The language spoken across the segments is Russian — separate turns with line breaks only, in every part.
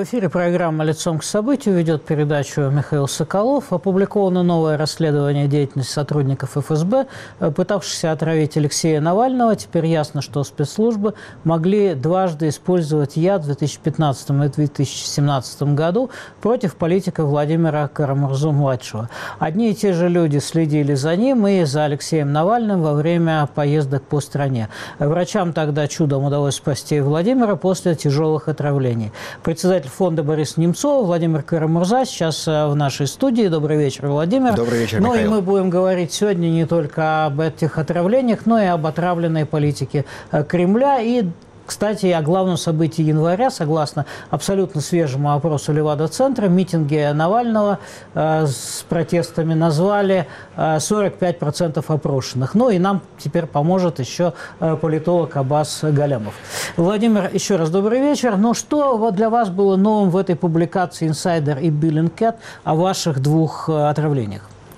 эфире программа «Лицом к событию», ведет передачу Михаил Соколов. Опубликовано новое расследование деятельности сотрудников ФСБ, пытавшихся отравить Алексея Навального. Теперь ясно, что спецслужбы могли дважды использовать яд в 2015 и 2017 году против политика Владимира Карамурзу-младшего. Одни и те же люди следили за ним и за Алексеем Навальным во время поездок по стране. Врачам тогда чудом удалось спасти Владимира после тяжелых отравлений. Председатель фонда Борис Немцов, Владимир Карамурза сейчас в нашей студии. Добрый вечер, Владимир.
Добрый вечер, Михаил.
Ну и мы будем говорить сегодня не только об этих отравлениях, но и об отравленной политике Кремля. И, кстати, о главном событии января, согласно абсолютно свежему опросу Левада-центра, митинги Навального с протестами назвали 45% опрошенных. Ну и нам теперь поможет еще политолог Аббас Галямов. Владимир, еще раз добрый вечер. Ну что вот для вас было новым в этой публикации «Инсайдер» и Bellingcat о ваших двух отравлениях?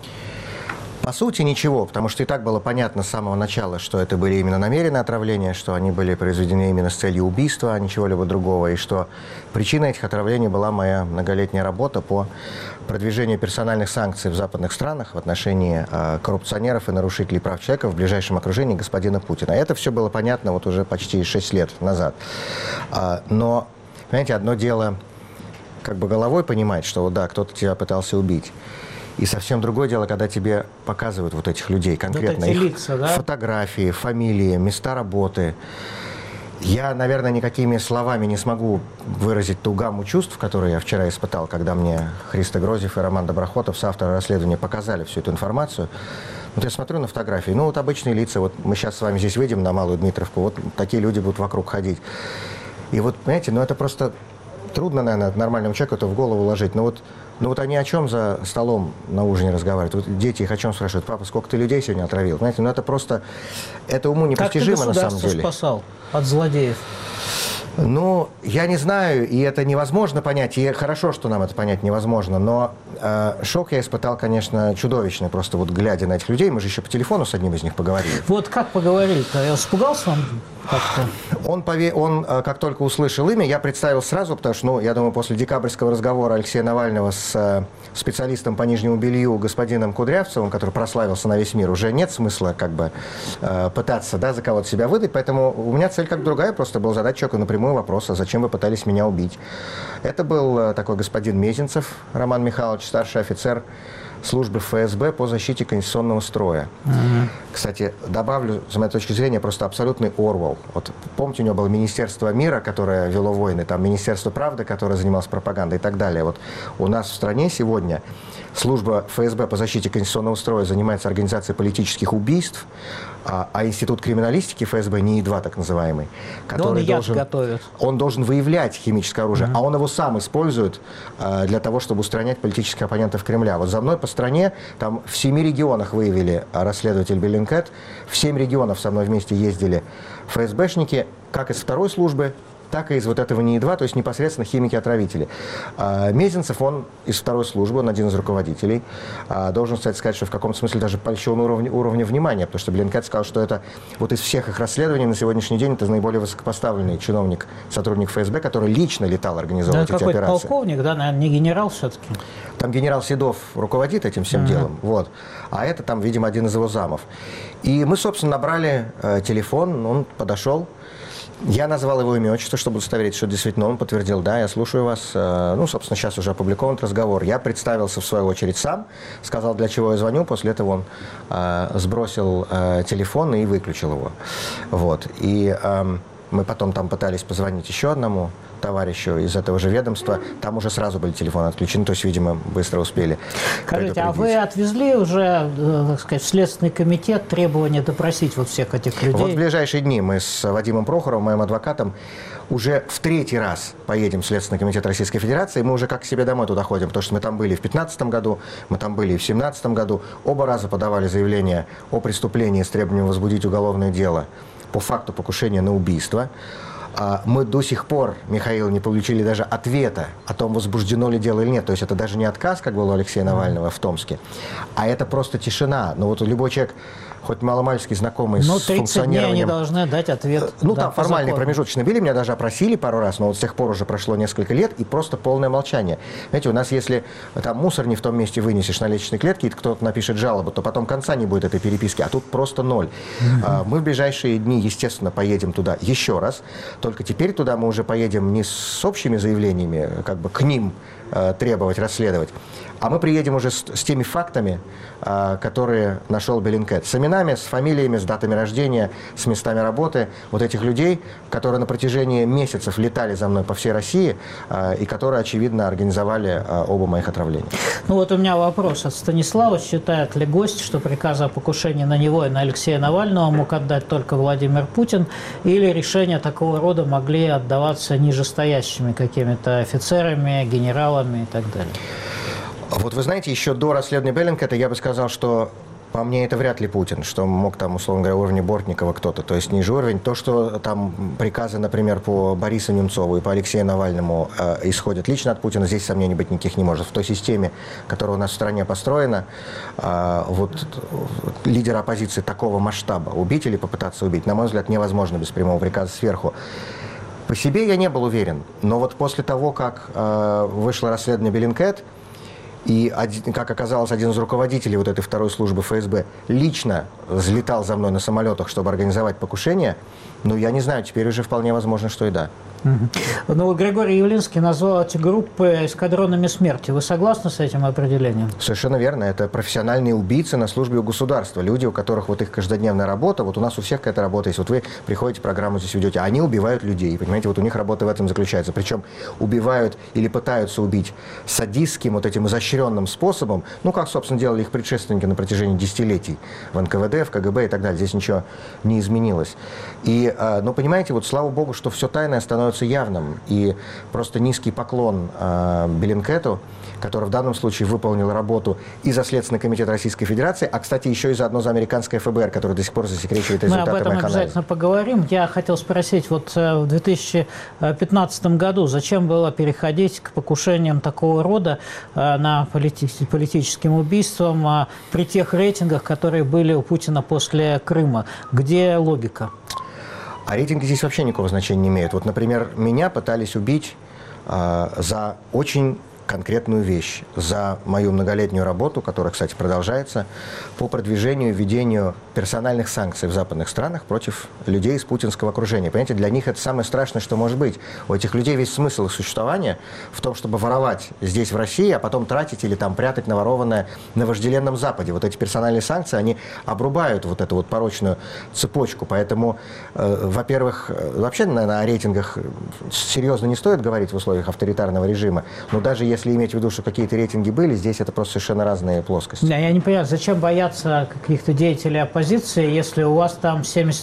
По сути, ничего, потому что и так было понятно с самого начала, что это были именно намеренные отравления, что они были произведены именно с целью убийства, а ничего-либо другого, и что причиной этих отравлений была моя многолетняя работа по продвижению персональных санкций в западных странах в отношении коррупционеров и нарушителей прав человека в ближайшем окружении господина Путина. Это все было понятно вот уже почти 6 лет назад. Но, понимаете, одно дело как бы головой понимать, что вот да, кто-то тебя пытался убить. И совсем другое дело, когда тебе показывают вот этих людей конкретно,
вот эти
их
лица, да?
Фотографии, фамилии, места работы. Я, наверное, никакими словами не смогу выразить ту гамму чувств, которые я вчера испытал, когда мне Христо Грозев и Роман Доброхотов, соавторы расследования, показали всю эту информацию. Вот я смотрю на фотографии, ну вот обычные лица, вот мы сейчас с вами здесь выйдем на Малую Дмитровку, вот такие люди будут вокруг ходить. И вот, понимаете, ну это просто трудно, наверное, нормальному человеку это в голову ложить, но вот они о чем за столом на ужине разговаривают? Вот дети их о чем спрашивают? Папа, сколько ты людей сегодня отравил? Знаете, ну это просто, это уму непостижимо на самом деле.
Как ты государство спасал от злодеев?
Ну, я не знаю, и это невозможно понять, и хорошо, что нам это понять невозможно, но шок я испытал, конечно, чудовищный, просто вот глядя на этих людей, мы же еще по телефону с одним из них поговорили.
Вот как поговорили-то? Я испугался он как-то?
Он, как только услышал имя, я представил сразу, потому что, ну, я думаю, после декабрьского разговора Алексея Навального с специалистом по нижнему белью господином Кудрявцевым, который прославился на весь мир, уже нет смысла как бы пытаться, да, за кого-то себя выдать, поэтому у меня цель как другая, просто была задать человеку напрямую вопрос, а зачем вы пытались меня убить. Это был такой господин Мезенцев Роман Михайлович, старший офицер службы ФСБ по защите конституционного строя. Кстати, добавлю, с моей точки зрения, просто абсолютный Орвелл. Вот помните, у него было Министерство мира, которое вело войны, там Министерство правды, которое занималось пропагандой и так далее. Вот у нас в стране сегодня служба ФСБ по защите конституционного строя занимается организацией политических убийств, а Институт криминалистики ФСБ, НИИ-2 так называемый, который он должен выявлять химическое оружие, а он его сам использует для того, чтобы устранять политических оппонентов Кремля. Вот за мной по стране, там в 7 регионах выявили расследователь Bellingcat, в 7 регионов со мной вместе ездили ФСБшники, как из второй службы, так и из вот этого НИИ-2, то есть непосредственно химики-отравители. Мезенцев, он из второй службы, он один из руководителей. Должен, кстати, сказать, что в каком-то смысле даже польщен уровня внимания, потому что Bellingcat сказал, что это вот из всех их расследований на сегодняшний день это наиболее высокопоставленный чиновник, сотрудник ФСБ, который лично летал организовывать эти операции.
Полковник, да, наверное, не генерал все-таки.
Там генерал Седов руководит этим всем делом, вот. А это там, видимо, один из его замов. И мы, собственно, набрали телефон, он подошел. Я назвал его имя и отчество, чтобы удостоверить, что действительно он подтвердил, да, я слушаю вас. Ну, собственно, сейчас уже опубликован разговор. Я представился, в свою очередь, сам, сказал, для чего я звоню. После этого он сбросил телефон и выключил его. Вот. И мы потом там пытались позвонить еще одному товарищу из этого же ведомства. Там уже сразу были телефоны отключены, то есть, видимо, быстро успели.
Скажите, а вы отвезли уже, так сказать, в Следственный комитет требования допросить вот всех этих людей?
Вот в ближайшие дни мы с Вадимом Прохоровым, моим адвокатом, уже в 3-й раз поедем в Следственный комитет Российской Федерации. Мы уже как к себе домой туда ходим, потому что мы там были в 2015 году, мы там были и в 2017 году. Оба раза подавали заявление о преступлении с требованием возбудить уголовное дело по факту покушения на убийство. Мы до сих пор, Михаил, не получили даже ответа о том, возбуждено ли дело или нет. То есть это даже не отказ, как было у Алексея Навального в Томске, а это просто тишина. Но вот любой человек, хоть маломальски знакомый с функционированием...
30 дней они должны дать ответ.
Там формальные промежуточные были, меня даже опросили пару раз, но вот с тех пор уже прошло несколько лет, и просто полное молчание. Знаете, у нас, если там мусор не в том месте вынесешь на лестничной клетке, и кто-то напишет жалобу, то потом конца не будет этой переписки, а тут просто ноль. Мы в ближайшие дни, естественно, поедем туда еще раз, только теперь туда мы уже поедем не с общими заявлениями, как бы к ним требовать, расследовать, а мы приедем уже с теми фактами, которые нашел Bellingcat. С именами, с фамилиями, с датами рождения, с местами работы вот этих людей, которые на протяжении месяцев летали за мной по всей России и которые, очевидно, организовали оба моих отравления.
Ну вот у меня вопрос от Станислава. Считает ли гость, что приказы о покушении на него и на Алексея Навального мог отдать только Владимир Путин, или решения такого рода могли отдаваться нижестоящими какими-то офицерами, генералами и так далее?
Вот вы знаете, еще до расследования Bellingcat я бы сказал, что по мне это вряд ли Путин, что мог там, условно говоря, уровня Бортникова кто-то, то есть ниже уровень. То, что там приказы, например, по Борису Немцову и по Алексею Навальному исходят лично от Путина, здесь сомнений быть никаких не может. В той системе, которая у нас в стране построена, вот лидера оппозиции такого масштаба убить или попытаться убить, на мой взгляд, невозможно без прямого приказа сверху. По себе я не был уверен, но вот после того, как вышло расследование Bellingcat, и, как оказалось, один из руководителей вот этой второй службы ФСБ лично взлетал за мной на самолетах, чтобы организовать покушение, я не знаю, теперь уже вполне возможно, что и да.
Ну, Григорий Явлинский назвал эти группы эскадронами смерти. Вы согласны с этим определением?
Совершенно верно. Это профессиональные убийцы на службе у государства. Люди, у которых вот их каждодневная работа, вот у нас у всех какая-то работа есть. Вот вы приходите, программу здесь ведете, они убивают людей. Понимаете, вот у них работа в этом заключается. Причем убивают или пытаются убить садистским, вот этим изощренным способом, как, собственно, делали их предшественники на протяжении десятилетий в НКВД, в КГБ и так далее. Здесь ничего не изменилось. И, понимаете, вот слава богу, что все тайное становится явным. И просто низкий поклон Bellingcat'у, который в данном случае выполнил работу и за Следственный комитет Российской Федерации, а, кстати, еще и заодно за американское ФБР, которое до сих пор засекречивает результаты моих анализов. Мы об этом
обязательно поговорим. Я хотел спросить, вот в 2015 году зачем было переходить к покушениям такого рода на политическим убийствам при тех рейтингах, которые были у Путина после Крыма? Где логика?
А рейтинги здесь вообще никакого значения не имеют. Вот, например, меня пытались убить за очень конкретную вещь, за мою многолетнюю работу, которая, кстати, продолжается, по продвижению и введению персональных санкций в западных странах против людей из путинского окружения. Понимаете, для них это самое страшное, что может быть. У этих людей весь смысл их существования в том, чтобы воровать здесь, в России, а потом тратить или там прятать наворованное на вожделенном Западе. Вот эти персональные санкции, они обрубают вот эту вот порочную цепочку. Поэтому, во-первых, вообще, наверное, о рейтингах серьезно не стоит говорить в условиях авторитарного режима, но даже если иметь в виду, что какие-то рейтинги были, здесь это просто совершенно разные плоскости.
Да, я не понимаю, зачем бояться каких-то деятелей оппозиции, если у вас там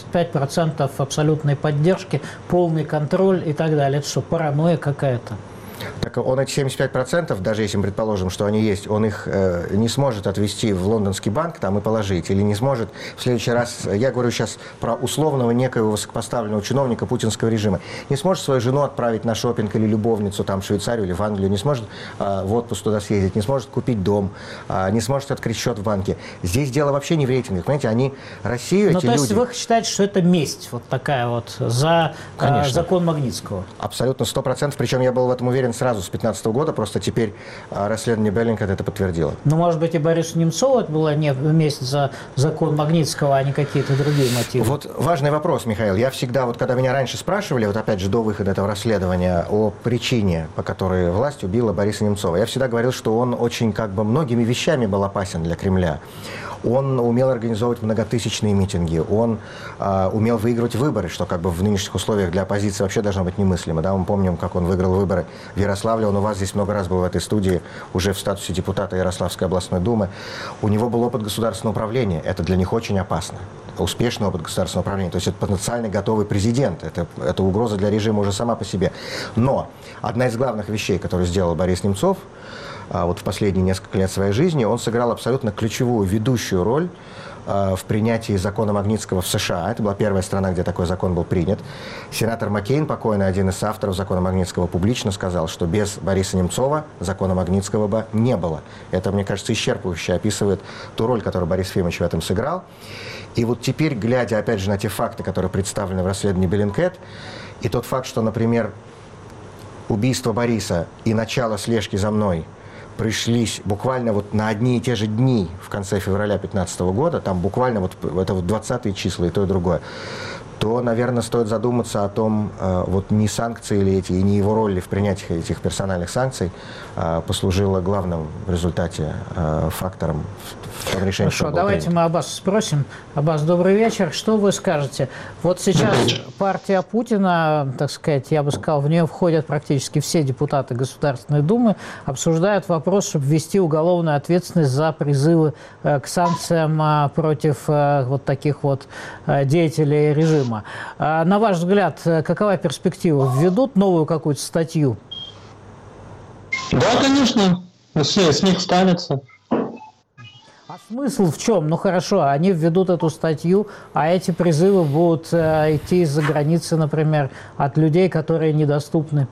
75% абсолютной поддержки, полный контроль и так далее. Это что, паранойя какая-то?
Так он эти 75%, даже если мы предположим, что они есть, он их не сможет отвезти в лондонский банк там и положить, или не сможет в следующий раз, я говорю сейчас про условного некоего высокопоставленного чиновника путинского режима, не сможет свою жену отправить на шопинг или любовницу там в Швейцарию или в Англию, не сможет в отпуск туда съездить, не сможет купить дом, не сможет открыть счет в банке. Здесь дело вообще не в рейтингах, понимаете, они Россию, эти люди...
то есть вы считаете, что это месть вот такая вот за закон Магнитского? Абсолютно,
100%, причем я был в этом уверен сразу с 2015 года, просто теперь расследование Bellingcat это подтвердило.
Ну, может быть, и Борису Немцову это была не месть за закон Магнитского, а не какие-то другие мотивы?
Вот важный вопрос, Михаил. Я всегда, вот когда меня раньше спрашивали, вот опять же до выхода этого расследования, о причине, по которой власть убила Бориса Немцова, я всегда говорил, что он очень многими вещами был опасен для Кремля. Он умел организовывать многотысячные митинги, он умел выигрывать выборы, что в нынешних условиях для оппозиции вообще должно быть немыслимо. Да? Мы помним, как он выиграл выборы в Ярославле, он у вас здесь много раз был в этой студии, уже в статусе депутата Ярославской областной думы. У него был опыт государственного управления, это для них очень опасно. Успешный опыт государственного управления, то есть это потенциально готовый президент, это угроза для режима уже сама по себе. Но одна из главных вещей, которую сделал Борис Немцов, вот в последние несколько лет своей жизни, он сыграл абсолютно ключевую, ведущую роль в принятии закона Магнитского в США. Это была первая страна, где такой закон был принят. Сенатор Маккейн, покойный, один из авторов закона Магнитского, публично сказал, что без Бориса Немцова закона Магнитского бы не было. Это, мне кажется, исчерпывающе описывает ту роль, которую Борис Ефимович в этом сыграл. И вот теперь, глядя, опять же, на те факты, которые представлены в расследовании Bellingcat, и тот факт, что, например, убийство Бориса и начало слежки за мной пришлись буквально вот на одни и те же дни в конце февраля 2015 года, там буквально вот это вот 20-е числа и то, и другое, то, наверное, стоит задуматься о том, вот не санкции ли эти, и не его роль ли в принятии этих персональных санкций послужила главным в результате фактором в том решении.
Хорошо, давайте мы Аббаса спросим. Аббас, добрый вечер. Что вы скажете? Вот сейчас партия Путина, так сказать, я бы сказал, в нее входят практически все депутаты Государственной Думы, обсуждают вопрос, чтобы ввести уголовную ответственность за призывы к санкциям против вот таких вот деятелей режима. На ваш взгляд, какова перспектива? Введут новую какую-то статью?
Да, конечно, с них станется.
А смысл в чем? Ну хорошо, они введут эту статью, а эти призывы будут идти из-за границы, например, от людей, которые недоступны.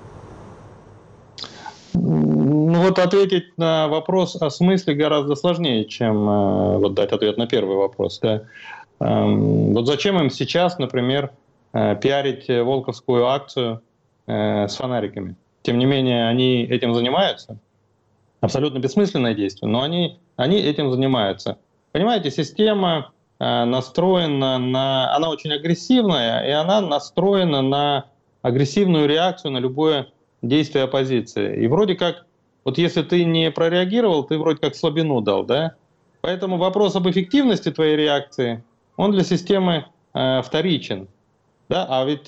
Ну вот ответить на вопрос о смысле гораздо сложнее, чем вот дать ответ на первый вопрос. Да? Вот зачем им сейчас, например, пиарить волковскую акцию с фонариками? Тем не менее, они этим занимаются. Абсолютно бессмысленное действие, но они этим занимаются. Понимаете, система настроена на... Она очень агрессивная, и она настроена на агрессивную реакцию на любое действие оппозиции. И вроде как, вот если ты не прореагировал, ты вроде как слабину дал, да? Поэтому вопрос об эффективности твоей реакции, он для системы вторичен. Да, а ведь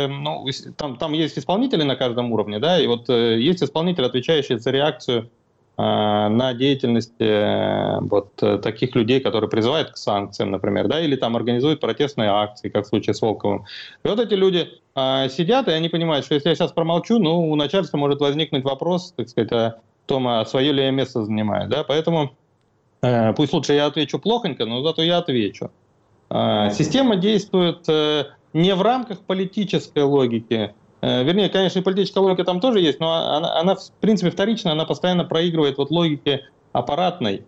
там есть исполнители на каждом уровне, да, и вот есть исполнитель, отвечающий за реакцию на деятельность вот таких людей, которые призывают к санкциям, например, да, или там организуют протестные акции, как в случае с Волковым. И вот эти люди сидят, и они понимают, что если я сейчас промолчу, ну, у начальства может возникнуть вопрос, так сказать, о том, свое ли я место занимаю, да, поэтому пусть лучше я отвечу плохонько, но зато я отвечу. Система действует не в рамках политической логики. Вернее, конечно, и политическая логика там тоже есть, но она в принципе, вторична, она постоянно проигрывает вот логике аппаратной.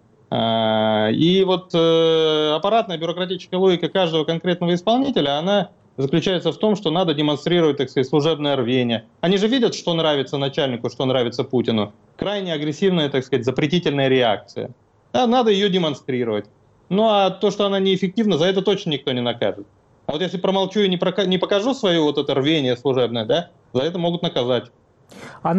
И вот аппаратная бюрократическая логика каждого конкретного исполнителя, она заключается в том, что надо демонстрировать, так сказать, служебное рвение. Они же видят, что нравится начальнику, что нравится Путину. Крайне агрессивная, так сказать, запретительная реакция. Да, надо ее демонстрировать. Ну а то, что она неэффективна, за это точно никто не накажет. А вот если промолчу и не покажу свое вот это рвение служебное, да, за это могут наказать.
А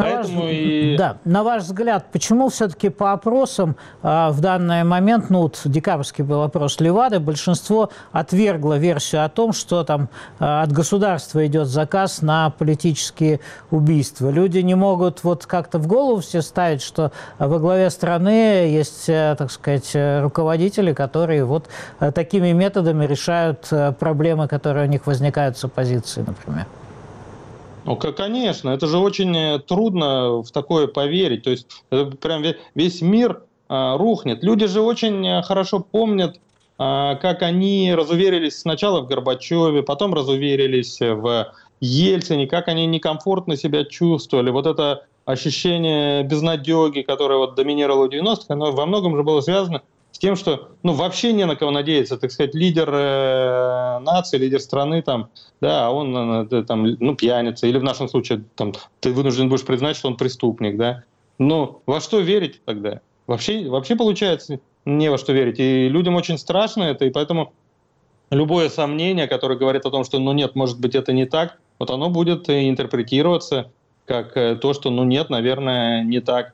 на ваш взгляд, почему все-таки по опросам в данный момент, ну вот декабрьский был опрос Левады, большинство отвергло версию о том, что там от государства идет заказ на политические убийства. Люди не могут вот как-то в голову все ставить, что во главе страны есть, так сказать, руководители, которые вот такими методами решают проблемы, которые у них возникают с оппозицией, например.
Ну, конечно, это же очень трудно в такое поверить. То есть прям весь мир рухнет. Люди же очень хорошо помнят, как они разуверились сначала в Горбачеве, потом разуверились в Ельцине, как они некомфортно себя чувствовали. Вот это ощущение безнадеги, которое вот доминировало в 90-х, оно во многом же было связано с тем, что вообще не на кого надеяться, так сказать, лидер нации, лидер страны, там, да, он там, пьяница, или в нашем случае там, ты вынужден будешь признать, что он преступник, да. Но во что верить тогда? Вообще получается не во что верить. И людям очень страшно это, и поэтому любое сомнение, которое говорит о том, что нет, может быть, это не так, вот оно будет интерпретироваться как то, что нет, наверное, не так.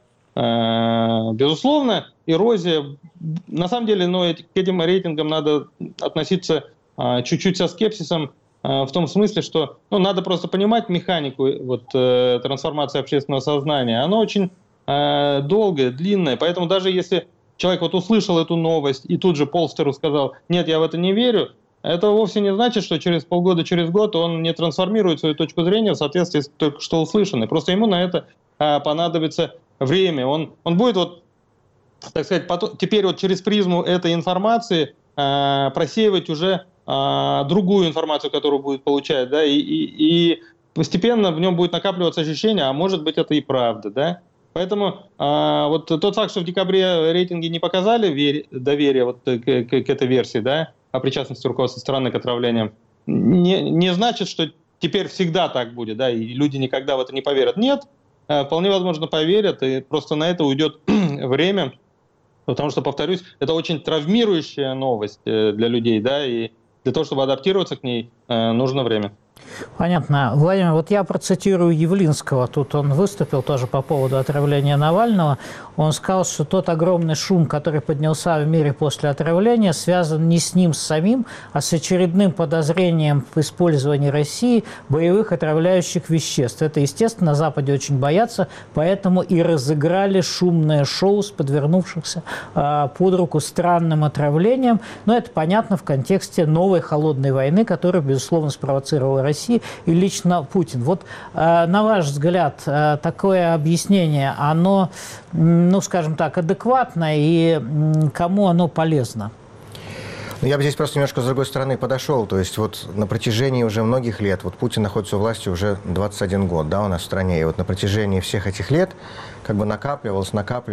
Безусловно, эрозия, на самом деле, к этим рейтингам надо относиться чуть-чуть со скепсисом, в том смысле, что надо просто понимать механику трансформации общественного сознания. Она очень долгая, длинная, поэтому даже если человек услышал эту новость и тут же Полстеру сказал: нет, я в это не верю, это вовсе не значит, что через полгода, через год он не трансформирует свою точку зрения в соответствии с только что услышанной. Просто ему на это понадобится время, он будет вот, так сказать, теперь вот через призму этой информации просеивать уже другую информацию, которую будет получать, да, и постепенно в нем будет накапливаться ощущение, а может быть это и правда, да. Поэтому вот тот факт, что в декабре рейтинги не показали доверия вот к этой версии, да, о причастности руководства страны к отравлениям, не значит, что теперь всегда так будет, да, и люди никогда в это не поверят. Нет, вполне возможно поверят, и просто на это уйдет время, потому что, повторюсь, это очень травмирующая новость для людей, да, и для того, чтобы адаптироваться к ней, нужно время.
Понятно. Владимир, вот я процитирую Явлинского. Тут он выступил тоже по поводу отравления Навального. Он сказал, что тот огромный шум, который поднялся в мире после отравления, связан не с ним самим, а с очередным подозрением в использовании России боевых отравляющих веществ. Это, естественно, на Западе очень боятся, поэтому и разыграли шумное шоу с подвернувшихся под руку странным отравлением. Но это понятно в контексте новой холодной войны, которую, безусловно, спровоцировала Россия и лично Путин. Вот на ваш взгляд, такое объяснение, оно, ну, скажем так, адекватно и кому оно полезно?
Я бы здесь просто немножко с другой стороны подошел. То есть вот на протяжении уже многих лет, вот Путин находится у власти уже 21 год, да, у нас в стране, и вот на протяжении всех этих лет как бы накапливалось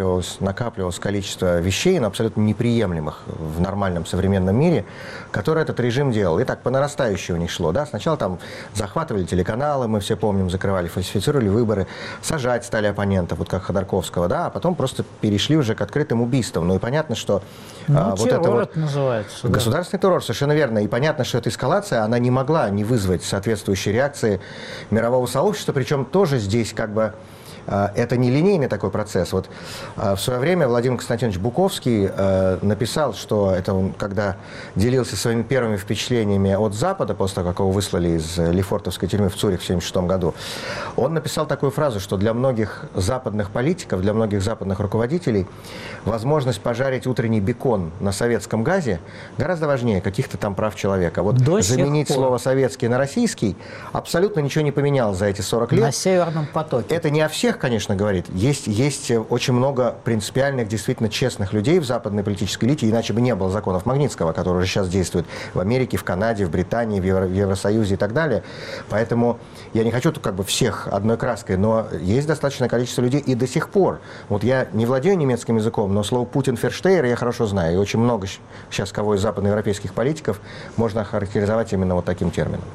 количество вещей, но абсолютно неприемлемых в нормальном современном мире, которые этот режим делал. И так по нарастающей у них шло, да. Сначала там захватывали телеканалы, мы все помним, закрывали, фальсифицировали выборы, сажать стали оппонентов, вот как Ходорковского, да, а потом просто перешли уже к открытым убийствам. Ну и понятно, что
вот это вот называется.
Государственный террор, совершенно верно. И понятно, что эта эскалация, она не могла не вызвать соответствующей реакции мирового сообщества, причем тоже здесь как бы это не линейный такой процесс. Вот в свое время Владимир Константинович Буковский написал, что это он, когда делился своими первыми впечатлениями от Запада, после того, как его выслали из Лефортовской тюрьмы в Цюрих в 1976 году, он написал такую фразу, что для многих западных политиков, для многих западных руководителей возможность пожарить утренний бекон на советском газе гораздо важнее каких-то там прав человека. Вот заменить слово «советский» на «российский» абсолютно ничего не поменялось за эти 40 лет.
На Северном потоке.
Это не о всех, конечно, говорит. Есть очень много принципиальных, действительно честных людей в западной политической элите, иначе бы не было законов Магнитского, которые уже сейчас действуют в Америке, в Канаде, в Британии, в Евросоюзе и так далее. Поэтому я не хочу тут как бы всех одной краской, но есть достаточное количество людей и до сих пор. Вот я не владею немецким языком, но слово «Путин Ферштейер» я хорошо знаю. И очень много сейчас кого из западноевропейских политиков можно охарактеризовать именно вот таким термином.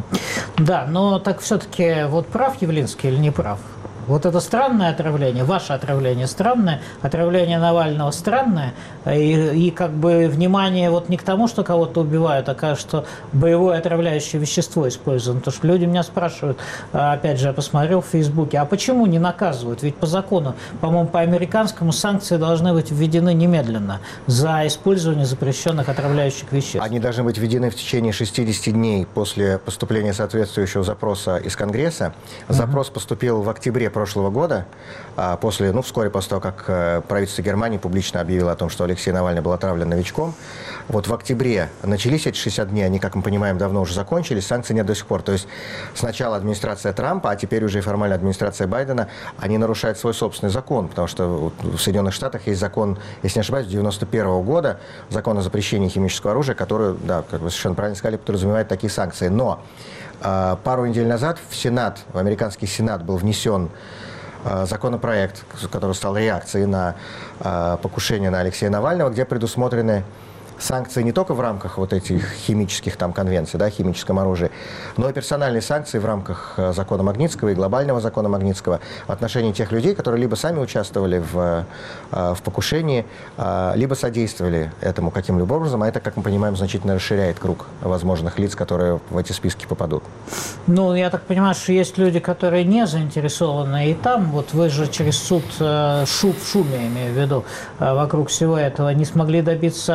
Да, но так все-таки вот прав Явлинский или не прав? Вот это странное отравление, ваше отравление странное, отравление Навального странное, и как бы внимание вот не к тому, что кого-то убивают, а кажется, что боевое отравляющее вещество использовано. Потому что люди меня спрашивают, опять же, я посмотрел в Фейсбуке, а почему не наказывают? Ведь по закону, по-моему, по американскому санкции должны быть введены немедленно за использование запрещенных отравляющих веществ.
Они должны быть введены в течение 60 дней после поступления соответствующего запроса из Конгресса. Запрос поступил в октябре прошлого года, вскоре после того, как правительство Германии публично объявило о том, что Алексей Навальный был отравлен новичком. Вот в октябре начались эти 60 дней, они, как мы понимаем, давно уже закончились, санкций нет до сих пор. То есть сначала администрация Трампа, а теперь уже и формально администрация Байдена, они нарушают свой собственный закон, потому что в Соединенных Штатах есть закон, если не ошибаюсь, 1991 года, закон о запрещении химического оружия, который, да, как вы совершенно правильно сказали, подразумевает такие санкции. Но пару недель назад в американский Сенат был внесен законопроект, который стал реакцией на покушение на Алексея Навального, где предусмотрены санкции не только в рамках вот этих химических там конвенций, да, химическом оружии, но и персональные санкции в рамках закона Магнитского и глобального закона Магнитского в отношении тех людей, которые либо сами участвовали в покушении, либо содействовали этому каким-либо образом, а это, как мы понимаем, значительно расширяет круг возможных лиц, которые в эти списки попадут.
Ну, я так понимаю, что есть люди, которые не заинтересованы и там, вот вы же через суд в шуме, имею в виду, вокруг всего этого не смогли добиться ряда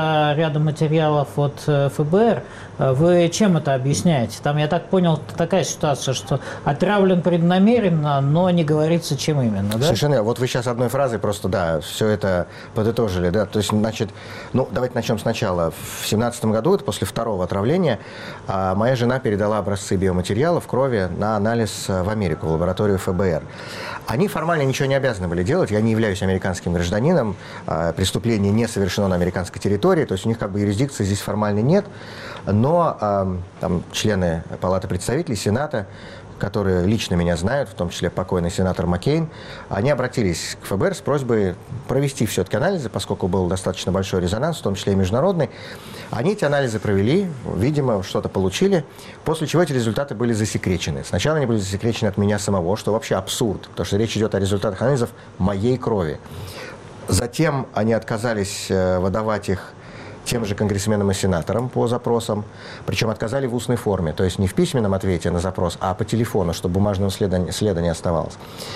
ряда материалов от ФБР. Вы чем это объясняете? Там, я так понял, такая ситуация, что отравлен преднамеренно, но не говорится, чем именно, да?
Совершенно. Вот вы сейчас одной фразой просто, да, все это подытожили, да. То есть, значит, ну, давайте начнем сначала. В 2017 году, это после второго отравления, моя жена передала образцы биоматериалов крови на анализ в Америку, в лабораторию ФБР. Они формально ничего не обязаны были делать. Я не являюсь американским гражданином. Преступление не совершено на американской территории. То есть у них как бы юрисдикции здесь формально нет. Но там члены Палаты представителей, Сената, которые лично меня знают, в том числе покойный сенатор Маккейн, они обратились к ФБР с просьбой провести все-таки анализы, поскольку был достаточно большой резонанс, в том числе и международный. Они эти анализы провели, видимо, что-то получили, после чего эти результаты были засекречены. Сначала они были засекречены от меня самого, что вообще абсурд, потому что речь идет о результатах анализов моей крови. Затем они отказались выдавать их тем же конгрессменам и сенаторам по запросам, причем отказали в устной форме, то есть не в письменном ответе на запрос, а по телефону, чтобы бумажного следа не оставалось.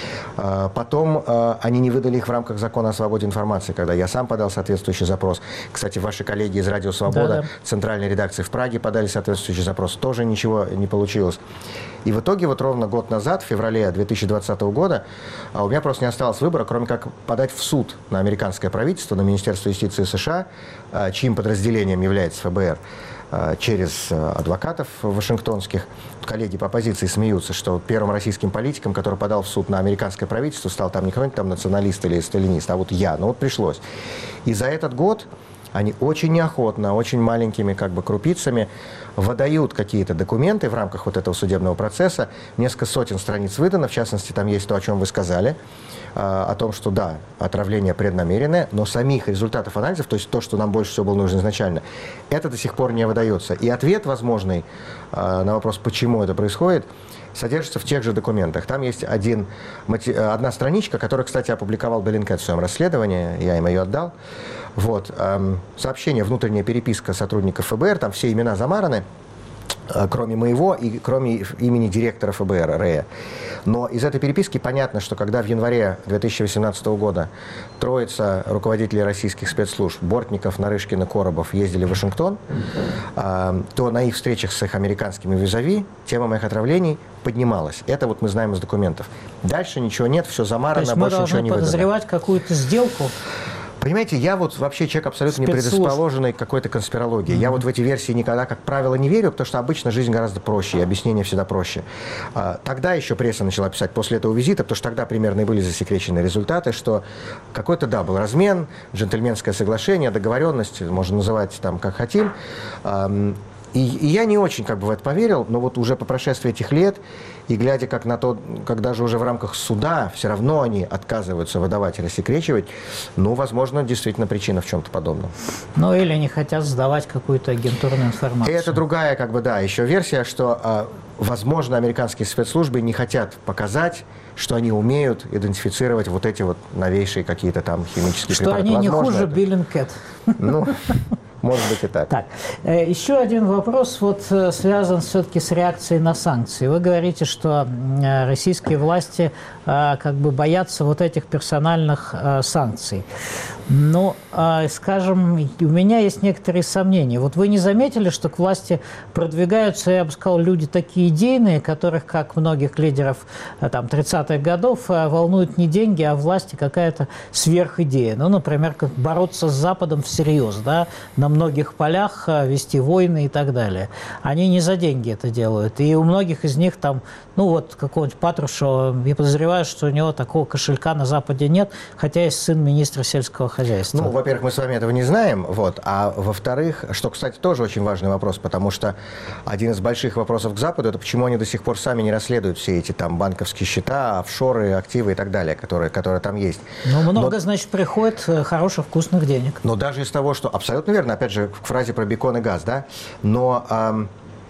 Потом они не выдали их в рамках закона о свободе информации, когда я сам подал соответствующий запрос. Кстати, ваши коллеги из «Радио Свобода», центральной редакции в Праге подали соответствующий запрос, тоже ничего не получилось. И в итоге вот ровно год назад, в феврале 2020 года, у меня просто не осталось выбора, кроме как подать в суд на американское правительство, на Министерство юстиции США, чьим подразделением является ФБР, через адвокатов вашингтонских. Коллеги по оппозиции смеются, что первым российским политиком, который подал в суд на американское правительство, стал там не какой-нибудь там националист или сталинист, а вот я. Ну вот пришлось. И за этот год они очень неохотно, очень маленькими как бы крупицами выдают какие-то документы в рамках вот этого судебного процесса. Несколько сотен страниц выдано, в частности, там есть то, о чем вы сказали, о том, что да, отравление преднамеренное, но самих результатов анализов, то есть то, что нам больше всего было нужно изначально, это до сих пор не выдается. И ответ возможный на вопрос, почему это происходит, содержится в тех же документах. Там есть одна страничка, которую, кстати, опубликовал Беллинкет в своем расследовании, я им ее отдал. Вот, сообщение, внутренняя переписка сотрудников ФБР, там все имена замараны, кроме моего и кроме имени директора ФБР Рэя. Но из этой переписки понятно, что когда в январе 2018 года троица руководителей российских спецслужб Бортников, Нарышкин и Коробов ездили в Вашингтон, то на их встречах с их американскими визави тема моих отравлений поднималась. Это вот мы знаем из документов. Дальше ничего нет, все замарано, больше ничего не выдано.
То есть мы должны подозревать какую-то сделку?
Понимаете, я вот вообще человек абсолютно не предрасположенный к какой-то конспирологии. Я вот в эти версии никогда, как правило, не верю, потому что обычно жизнь гораздо проще, и объяснение всегда проще. Тогда еще пресса начала писать после этого визита, потому что тогда примерно и были засекречены результаты, что какой-то, да, был размен, джентльменское соглашение, договоренность, можно называть там как хотим. И я не очень как бы в это поверил, но вот уже по прошествии этих лет, и глядя как на то, когда же уже в рамках суда все равно они отказываются выдавать и рассекречивать, ну, возможно, действительно причина в чем-то подобном.
Ну, или не хотят сдавать какую-то агентурную информацию.
И это другая, как бы, да, еще версия, что, возможно, американские спецслужбы не хотят показать, что они умеют идентифицировать вот эти вот новейшие какие-то там химические препараты.
Что они
возможно,
не хуже Беллинкет.
Ну... Может быть и так.
Так, еще один вопрос вот связан все-таки с реакцией на санкции. Вы говорите, что российские власти как бы боятся вот этих персональных санкций. Но, скажем, у меня есть некоторые сомнения. Вот вы не заметили, что к власти продвигаются, я бы сказал, люди такие идейные, которых, как многих лидеров там, 30-х годов, волнуют не деньги, а власти какая-то сверхидея. Ну, например, как бороться с Западом всерьез, да, на многих полях вести войны и так далее. Они не за деньги это делают. И у многих из них там, ну вот какого-нибудь Патрушева, я подозреваю, что у него такого кошелька на Западе нет, хотя есть сын министра сельского хозяйства.
Ну, во-первых, мы с вами этого не знаем, вот, а во-вторых, что, кстати, тоже очень важный вопрос, потому что один из больших вопросов к Западу, это почему они до сих пор сами не расследуют все эти там банковские счета, офшоры, активы и так далее, которые там есть.
Ну, много, значит, приходит хороших, вкусных денег.
Но даже из того, что... Абсолютно верно, опять же, к фразе про бекон и газ, да, но...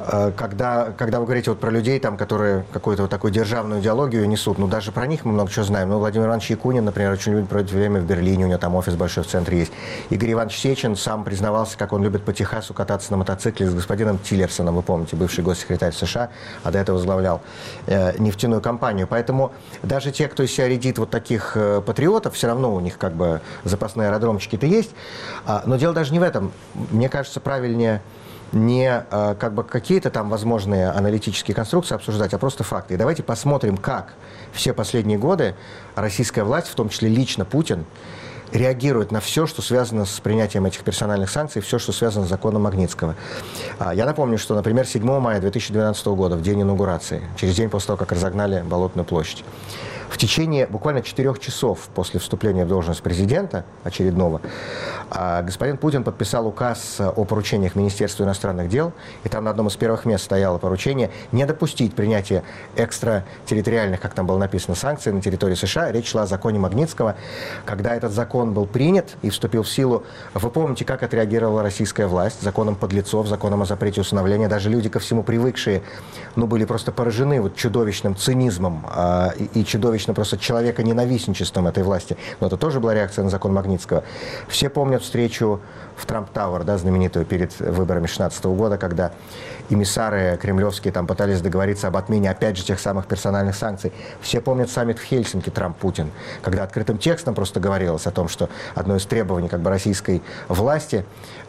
когда вы говорите вот про людей, там, которые какую-то вот такую державную идеологию несут, ну, даже про них мы много чего знаем. Ну, Владимир Иванович Якунин, например, очень любит проводить время в Берлине, у него там офис большой в центре есть. Игорь Иванович Сечин сам признавался, как он любит по Техасу кататься на мотоцикле с господином Тиллерсоном, вы помните, бывший госсекретарь США, а до этого возглавлял нефтяную компанию. Поэтому даже те, кто из себя рядит вот таких патриотов, все равно у них как бы запасные аэродромчики-то есть. Но дело даже не в этом. Мне кажется, правильнее не как бы какие-то там возможные аналитические конструкции обсуждать, а просто факты. И давайте посмотрим, как все последние годы российская власть, в том числе лично Путин, реагирует на все, что связано с принятием этих персональных санкций, все, что связано с законом Магнитского. Я напомню, что, например, 7 мая 2012 года, в день инаугурации, через день после того, как разогнали Болотную площадь, в течение буквально 4 часов после вступления в должность президента очередного, господин Путин подписал указ о поручениях Министерства иностранных дел, и там на одном из первых мест стояло поручение не допустить принятия экстратерриториальных, как там было написано, санкций на территории США. Речь шла о законе Магнитского. Когда этот закон был принят и вступил в силу, вы помните, как отреагировала российская власть законом подлецов, законом о запрете усыновления. Даже люди, ко всему привыкшие, были просто поражены вот чудовищным цинизмом и чудовищным просто человеконенавистничеством этой власти. Но это тоже была реакция на закон Магнитского. Все помнят встречу в Трамп-Тауэр, да, знаменитую перед выборами 2016 года, когда эмиссары кремлевские там пытались договориться об отмене, опять же, тех самых персональных санкций. Все помнят саммит в Хельсинки Трамп-Путин, когда открытым текстом просто говорилось о том, что одно из требований как бы российской власти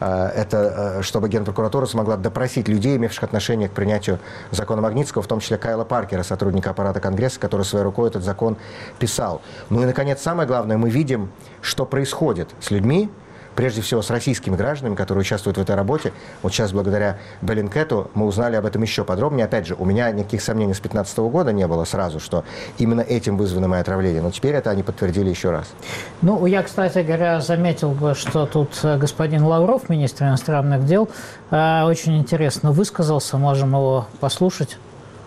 это чтобы Генпрокуратура смогла допросить людей, имевших отношение к принятию закона Магнитского, в том числе Кайла Паркера, сотрудника аппарата Конгресса, который своей рукой этот закон писал. Ну и, наконец, самое главное, мы видим, что происходит с людьми, прежде всего с российскими гражданами, которые участвуют в этой работе. Вот сейчас, благодаря Bellingcat, мы узнали об этом еще подробнее. Опять же, у меня никаких сомнений с 2015 года не было сразу, что именно этим вызвано мое отравление. Но теперь это они подтвердили еще раз.
Ну, я, кстати говоря, заметил бы, что тут господин Лавров, министр иностранных дел, очень интересно высказался. Можем его послушать.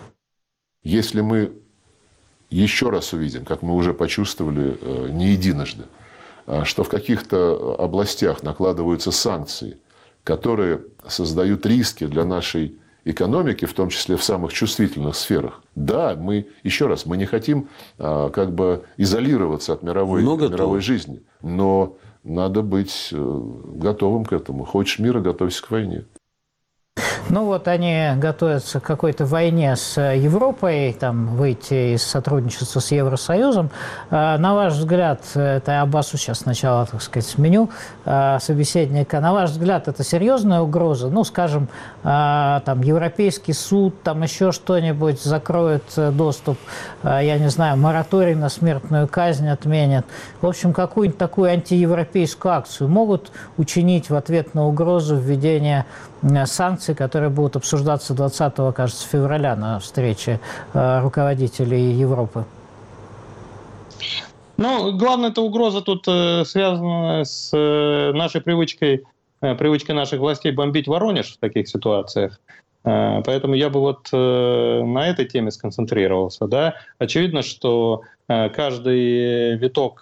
Если мы еще раз увидим, как мы уже почувствовали не единожды, что в каких-то областях накладываются санкции, которые создают риски для нашей экономики, в том числе в самых чувствительных сферах. Да, мы, еще раз, мы не хотим как бы изолироваться от мировой жизни, но надо быть готовым к этому. Хочешь мира, готовься к войне.
Ну вот они готовятся к какой-то войне с Европой, там, выйти из сотрудничества с Евросоюзом. На ваш взгляд, это Аббасу сейчас сначала, так сказать, сменю собеседника, на ваш взгляд, это серьезная угроза? Ну, скажем, там, Европейский суд, там еще что-нибудь закроет доступ, я не знаю, мораторий на смертную казнь отменят. В общем, какую-нибудь такую антиевропейскую акцию могут учинить в ответ на угрозу введения санкций, которые будут обсуждаться 20, кажется, февраля на встрече руководителей Европы?
Ну, главная эта угроза тут связана с нашей привычкой наших властей бомбить Воронеж в таких ситуациях. Поэтому я бы вот на этой теме сконцентрировался. Да? Очевидно, что каждый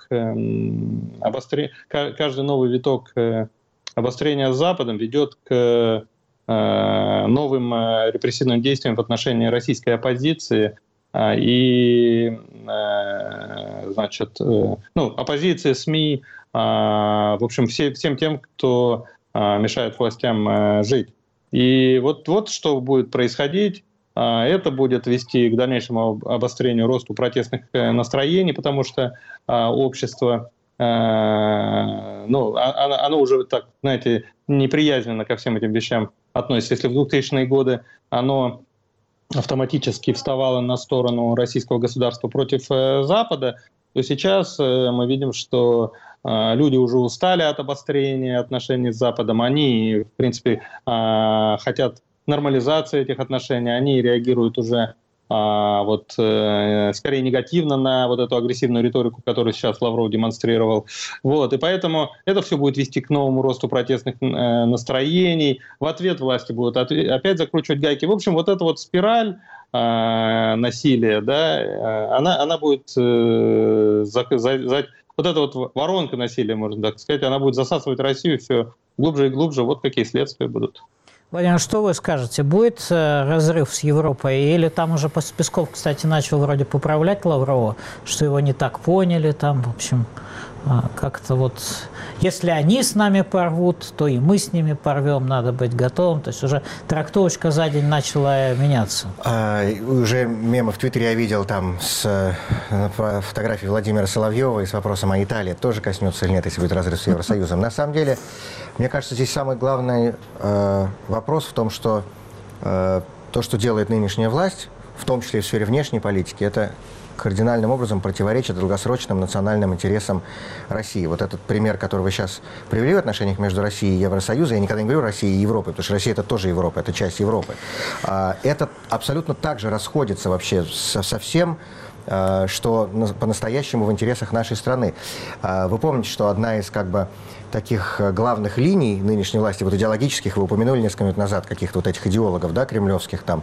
новый виток обострения с Западом ведет к новым репрессивным действиям в отношении российской оппозиции и, значит, оппозиции, СМИ, в общем, всем тем, кто мешает властям жить. И вот что будет происходить. Это будет вести к дальнейшему обострению, росту протестных настроений, потому что общество, оно уже так, знаете, неприязненно ко всем этим вещам относится. Если в 2000-е годы оно автоматически вставало на сторону российского государства против Запада, то сейчас мы видим, что люди уже устали от обострения отношений с Западом. Они, в принципе, хотят нормализации этих отношений, они реагируют уже скорее негативно на вот эту агрессивную риторику, которую сейчас Лавров демонстрировал. Вот. И поэтому это все будет вести к новому росту протестных настроений. В ответ власти будут опять закручивать гайки. В общем, вот эта вот спираль насилия, да, она будет вот эта вот воронка насилия, можно так сказать, она будет засасывать Россию все глубже и глубже. Вот какие следствия будут.
Владимир, что вы скажете? Будет разрыв с Европой? Или там уже Песков, кстати, начал вроде поправлять Лаврова, что его не так поняли там, в общем, как-то вот... Если они с нами порвут, то и мы с ними порвем, надо быть готовым. То есть уже трактовочка за день начала меняться.
Уже мемы в Твиттере я видел там с фотографией Владимира Соловьева и с вопросом о Италии. Тоже коснется или нет, если будет разрыв с Евросоюзом. На самом деле, мне кажется, здесь самый главный вопрос в том, что то, что делает нынешняя власть, в том числе и в сфере внешней политики, это кардинальным образом противоречит долгосрочным национальным интересам России. Вот этот пример, который вы сейчас привели в отношениях между Россией и Евросоюзом, я никогда не говорю России и Европой, потому что Россия – это тоже Европа, это часть Европы. Это абсолютно так же расходится вообще со всем, что по-настоящему в интересах нашей страны. Вы помните, что одна из таких главных линий нынешней власти, вот идеологических, вы упомянули несколько минут назад каких-то вот этих идеологов, да, кремлевских там,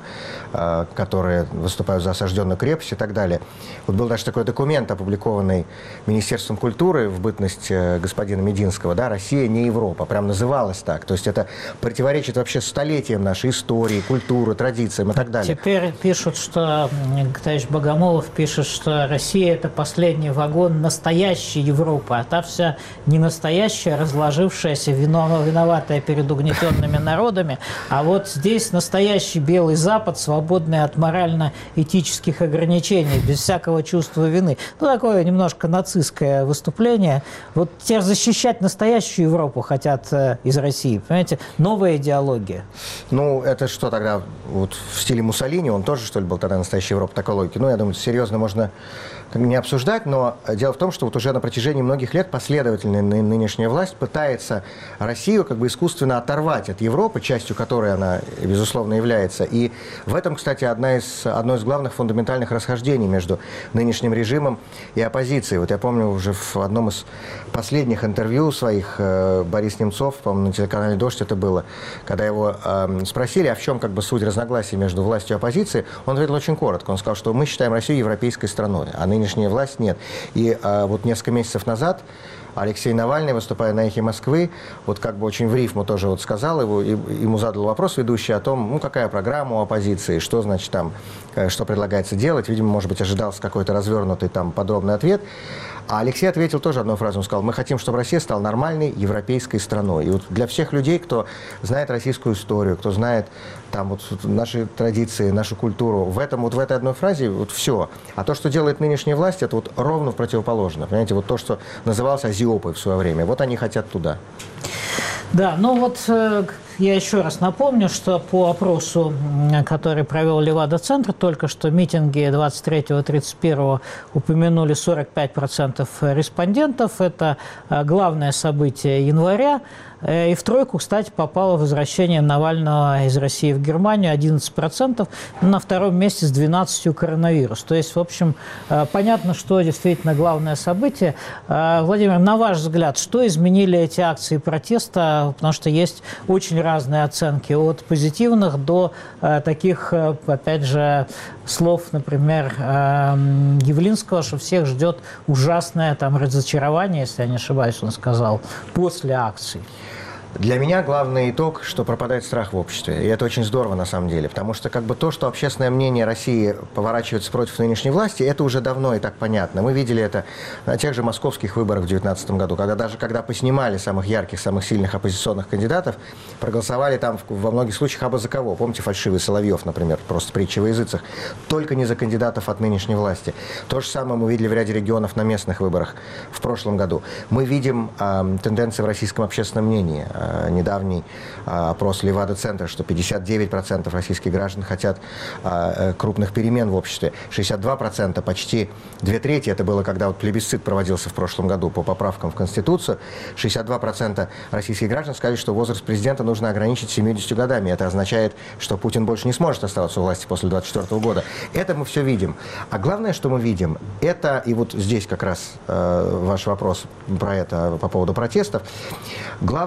которые выступают за осажденную крепость и так далее. Вот был даже такой документ, опубликованный Министерством культуры в бытность господина Мединского, да, «Россия не Европа», прям называлось так. То есть это противоречит вообще столетиям нашей истории, культуры, традициям и так далее.
Теперь пишут, что, товарищ Богомолов пишет, что Россия – это последний вагон настоящей Европы, а та вся не настоящая, разложившаяся, виноватая перед угнетенными народами. А вот здесь настоящий Белый Запад, свободный от морально-этических ограничений, без всякого чувства вины. Ну, такое немножко нацистское выступление. Вот теперь защищать настоящую Европу хотят из России. Понимаете? Новая идеология.
Ну, это что тогда? Вот в стиле Муссолини, он тоже, что ли, был тогда настоящая Европа такой логики? Ну, я думаю, серьезно можно не обсуждать, но дело в том, что вот уже на протяжении многих лет последовательная нынешняя власть пытается Россию искусственно оторвать от Европы, частью которой она, безусловно, является. И в этом, кстати, одно из главных фундаментальных расхождений между нынешним режимом и оппозицией. Вот я помню уже в одном из последних интервью своих Борис Немцов, по-моему, на телеканале «Дождь» это было, когда его спросили, а в чем суть разногласий между властью и оппозицией, он ответил очень коротко. Он сказал, что мы считаем Россию европейской страной, а нынешняя власть нет. И вот несколько месяцев назад Алексей Навальный, выступая на «Эхе Москвы», вот очень в рифму тоже вот сказал, ему задал вопрос ведущий о том, какая программа у оппозиции, что значит там, что предлагается делать. Видимо, может быть, ожидался какой-то развернутый там подробный ответ. А Алексей ответил тоже одной фразой, он сказал, мы хотим, чтобы Россия стала нормальной европейской страной. И вот для всех людей, кто знает российскую историю, кто знает там вот наши традиции, нашу культуру, в этой одной фразе вот все. А то, что делает нынешняя власть, это вот ровно в противоположное. Понимаете, вот то, что называлось азиопой в свое время, вот они хотят туда.
Да, ну вот я еще раз напомню, что по опросу, который провел Левада-центр, только что митинги 23-31 упомянули 45% респондентов. Это главное событие января. И в тройку, кстати, попало возвращение Навального из России в Германию 11%, на втором месте с 12% коронавирус. То есть, в общем, понятно, что действительно главное событие. Владимир, на ваш взгляд, что изменили эти акции протеста? Потому что есть очень разные оценки, от позитивных до таких, опять же, слов, например, Явлинского, что всех ждет ужасное там разочарование, если я не ошибаюсь, он сказал, после акций.
Для меня главный итог, что пропадает страх в обществе. И это очень здорово на самом деле. Потому что то, что общественное мнение России поворачивается против нынешней власти, это уже давно и так понятно. Мы видели это на тех же московских выборах в 2019 году, когда поснимали самых ярких, самых сильных оппозиционных кандидатов, проголосовали там во многих случаях абы за кого. Помните, фальшивый Соловьев, например, просто притча во языцах. Только не за кандидатов от нынешней власти. То же самое мы видели в ряде регионов на местных выборах в прошлом году. Мы видим тенденции в российском общественном мнении. Недавний опрос Левада-центра, что 59% российских граждан хотят крупных перемен в обществе. 62%, почти 2/3, это было, когда вот плебисцит проводился в прошлом году по поправкам в Конституцию, 62% российских граждан сказали, что возраст президента нужно ограничить 70 годами. Это означает, что Путин больше не сможет оставаться у власти после 2024 года. Это мы все видим. А главное, что мы видим, это, и вот здесь как раз ваш вопрос про это по поводу протестов, главное, что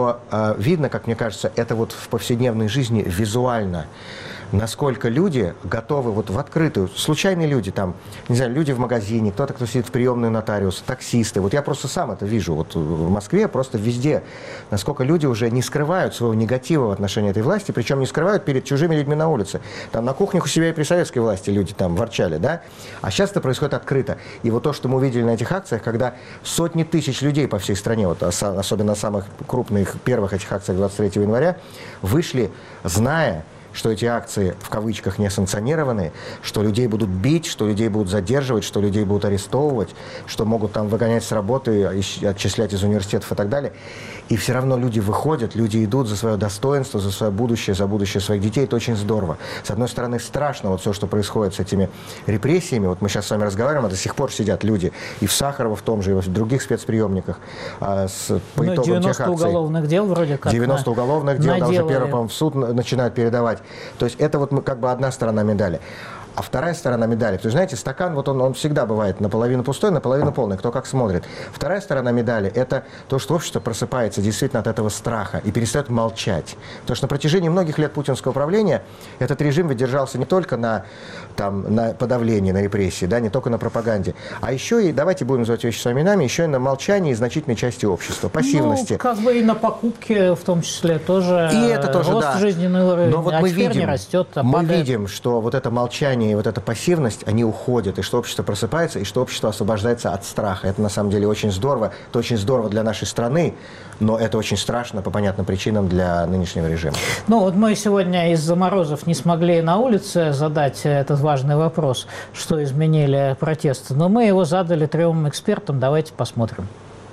что видно, как мне кажется, это вот в повседневной жизни визуально, насколько люди готовы вот в открытую, случайные люди, там, не знаю, люди в магазине, кто-то, кто сидит в приемной нотариуса, таксисты. Вот я просто сам это вижу, вот в Москве, просто везде, насколько люди уже не скрывают своего негатива в отношении этой власти, причем не скрывают перед чужими людьми на улице. Там на кухнях у себя и при советской власти люди там ворчали, да? А сейчас это происходит открыто. И вот то, что мы увидели на этих акциях, когда сотни тысяч людей по всей стране, вот особенно на самых крупных первых этих акциях 23 января, вышли, зная, что эти акции, в кавычках, не санкционированные, что людей будут бить, что людей будут задерживать, что людей будут арестовывать, что могут там выгонять с работы, отчислять из университетов и так далее. И все равно люди выходят, люди идут за свое достоинство, за свое будущее, за будущее своих детей. Это очень здорово. С одной стороны, страшно вот все, что происходит с этими репрессиями. Вот мы сейчас с вами разговариваем, а до сих пор сидят люди и в Сахарово в том же, и в других спецприемниках по итогам тех акций.
90 уголовных дел вроде как.
90 уголовных дел, да, уже первый, по-моему, в суд начинают передавать. То есть это вот как бы одна сторона медали. А вторая сторона медали, то есть, знаете, стакан, вот он всегда бывает наполовину пустой, наполовину полный, кто как смотрит. Вторая сторона медали – это то, что общество просыпается действительно от этого страха и перестает молчать. Потому что на протяжении многих лет путинского правления этот режим ведь держался не только на подавлении, на репрессии, да, не только на пропаганде, а еще и, давайте будем называть вещи своими именами, еще и на молчании значительной части общества, пассивности.
Ну, как бы и на покупки в том числе тоже.
И это тоже,
рост жизненного уровня.
Но вот мы видим,
не растет, а
мы
падает.
видим, что вот это молчание и вот эта пассивность, они уходят, и что общество просыпается, и что общество освобождается от страха. Это на самом деле очень здорово. Это очень здорово для нашей страны, но это очень страшно по понятным причинам для нынешнего режима.
Ну вот мы сегодня из-за морозов не смогли на улице задать этот важный вопрос, что изменили протесты, но мы его задали 3 экспертам. Давайте посмотрим.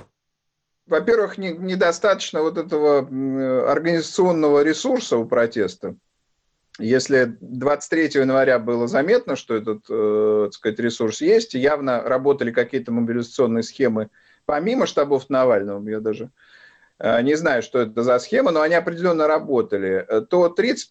Во-первых, недостаточно вот этого организационного ресурса у протеста. Если 23 января было заметно, что этот, так сказать, ресурс есть, явно работали какие-то мобилизационные схемы помимо штабов Навального, я даже не знаю, что это за схема, но они определенно работали, то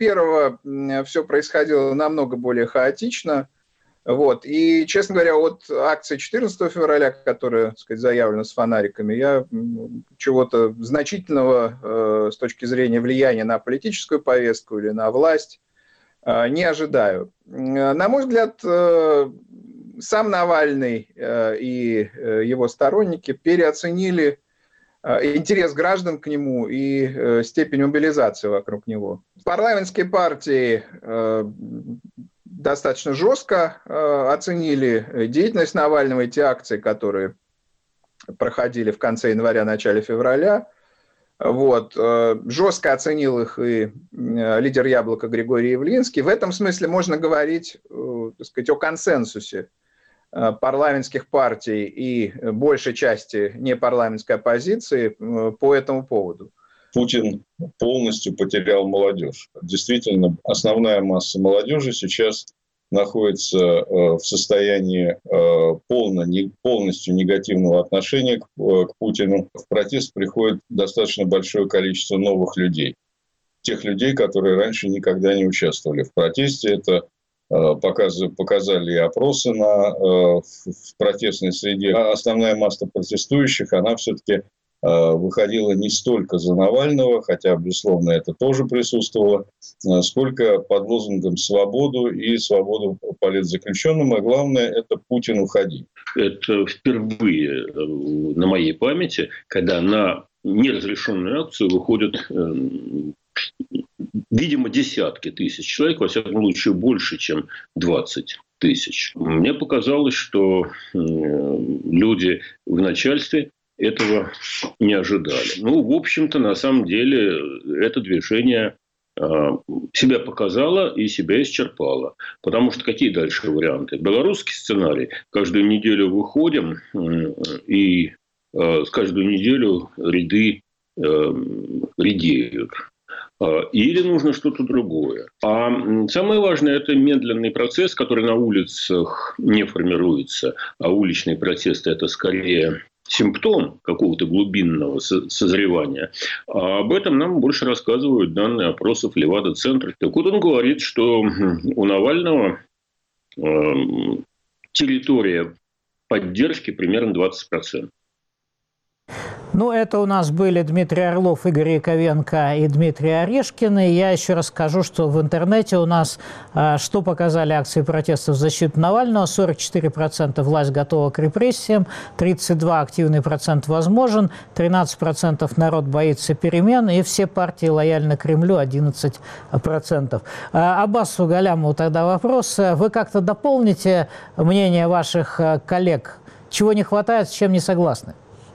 31-го все происходило намного более хаотично. Вот. И, честно говоря, от акции 14 февраля, которая, так сказать, заявлена с фонариками, я чего-то значительного с точки зрения влияния на политическую повестку или на власть не ожидаю. На мой взгляд, сам Навальный и его сторонники переоценили интерес граждан к нему и степень мобилизации вокруг него. Парламентские партии достаточно жестко оценили деятельность Навального и те акции, которые проходили в конце января, начале февраля. Вот. Жестко оценил их и лидер «Яблока» Григорий Явлинский. В этом смысле можно говорить, так сказать, о консенсусе парламентских партий и большей части непарламентской оппозиции по этому поводу.
Путин полностью потерял молодежь. Действительно, основная масса молодежи сейчас находится в состоянии полностью негативного отношения к Путину. В протест приходит достаточно большое количество новых людей. Тех людей, которые раньше никогда не участвовали в протесте. Это показали и опросы в протестной среде. Основная масса протестующих, она все-таки выходила не столько за Навального, хотя, безусловно, это тоже присутствовало, сколько под лозунгом «свободу» и «свободу политзаключенным», а главное – это «Путин, уходи».
Это впервые на моей памяти, когда на неразрешенную акцию выходят, видимо, десятки тысяч человек, во всяком случае, больше, чем 20 тысяч. Мне показалось, что люди в начальстве этого не ожидали. Ну, в общем-то, на самом деле, это движение себя показало и себя исчерпало. Потому что какие дальше варианты? Белорусский сценарий. Каждую неделю выходим, и каждую неделю ряды редеют. Или нужно что-то другое. А самое важное – это медленный процесс, который на улицах не формируется. А уличные протесты – это скорее симптом какого-то глубинного созревания. А об этом нам больше рассказывают данные опросов Левада-центра. Так вот, он говорит, что у Навального территория поддержки примерно 20%.
Ну, это у нас были Дмитрий Орлов, Игорь Яковенко и Дмитрий Орешкин. И я еще расскажу, что в интернете у нас что показали акции протеста в защиту Навального. 44% власть готова к репрессиям, 32% активный процент возможен, 13% народ боится перемен, и все партии лояльны Кремлю 11%. Аббасу Галямову тогда вопрос. Вы как-то дополните мнение ваших коллег? Чего не хватает, с чем не согласны?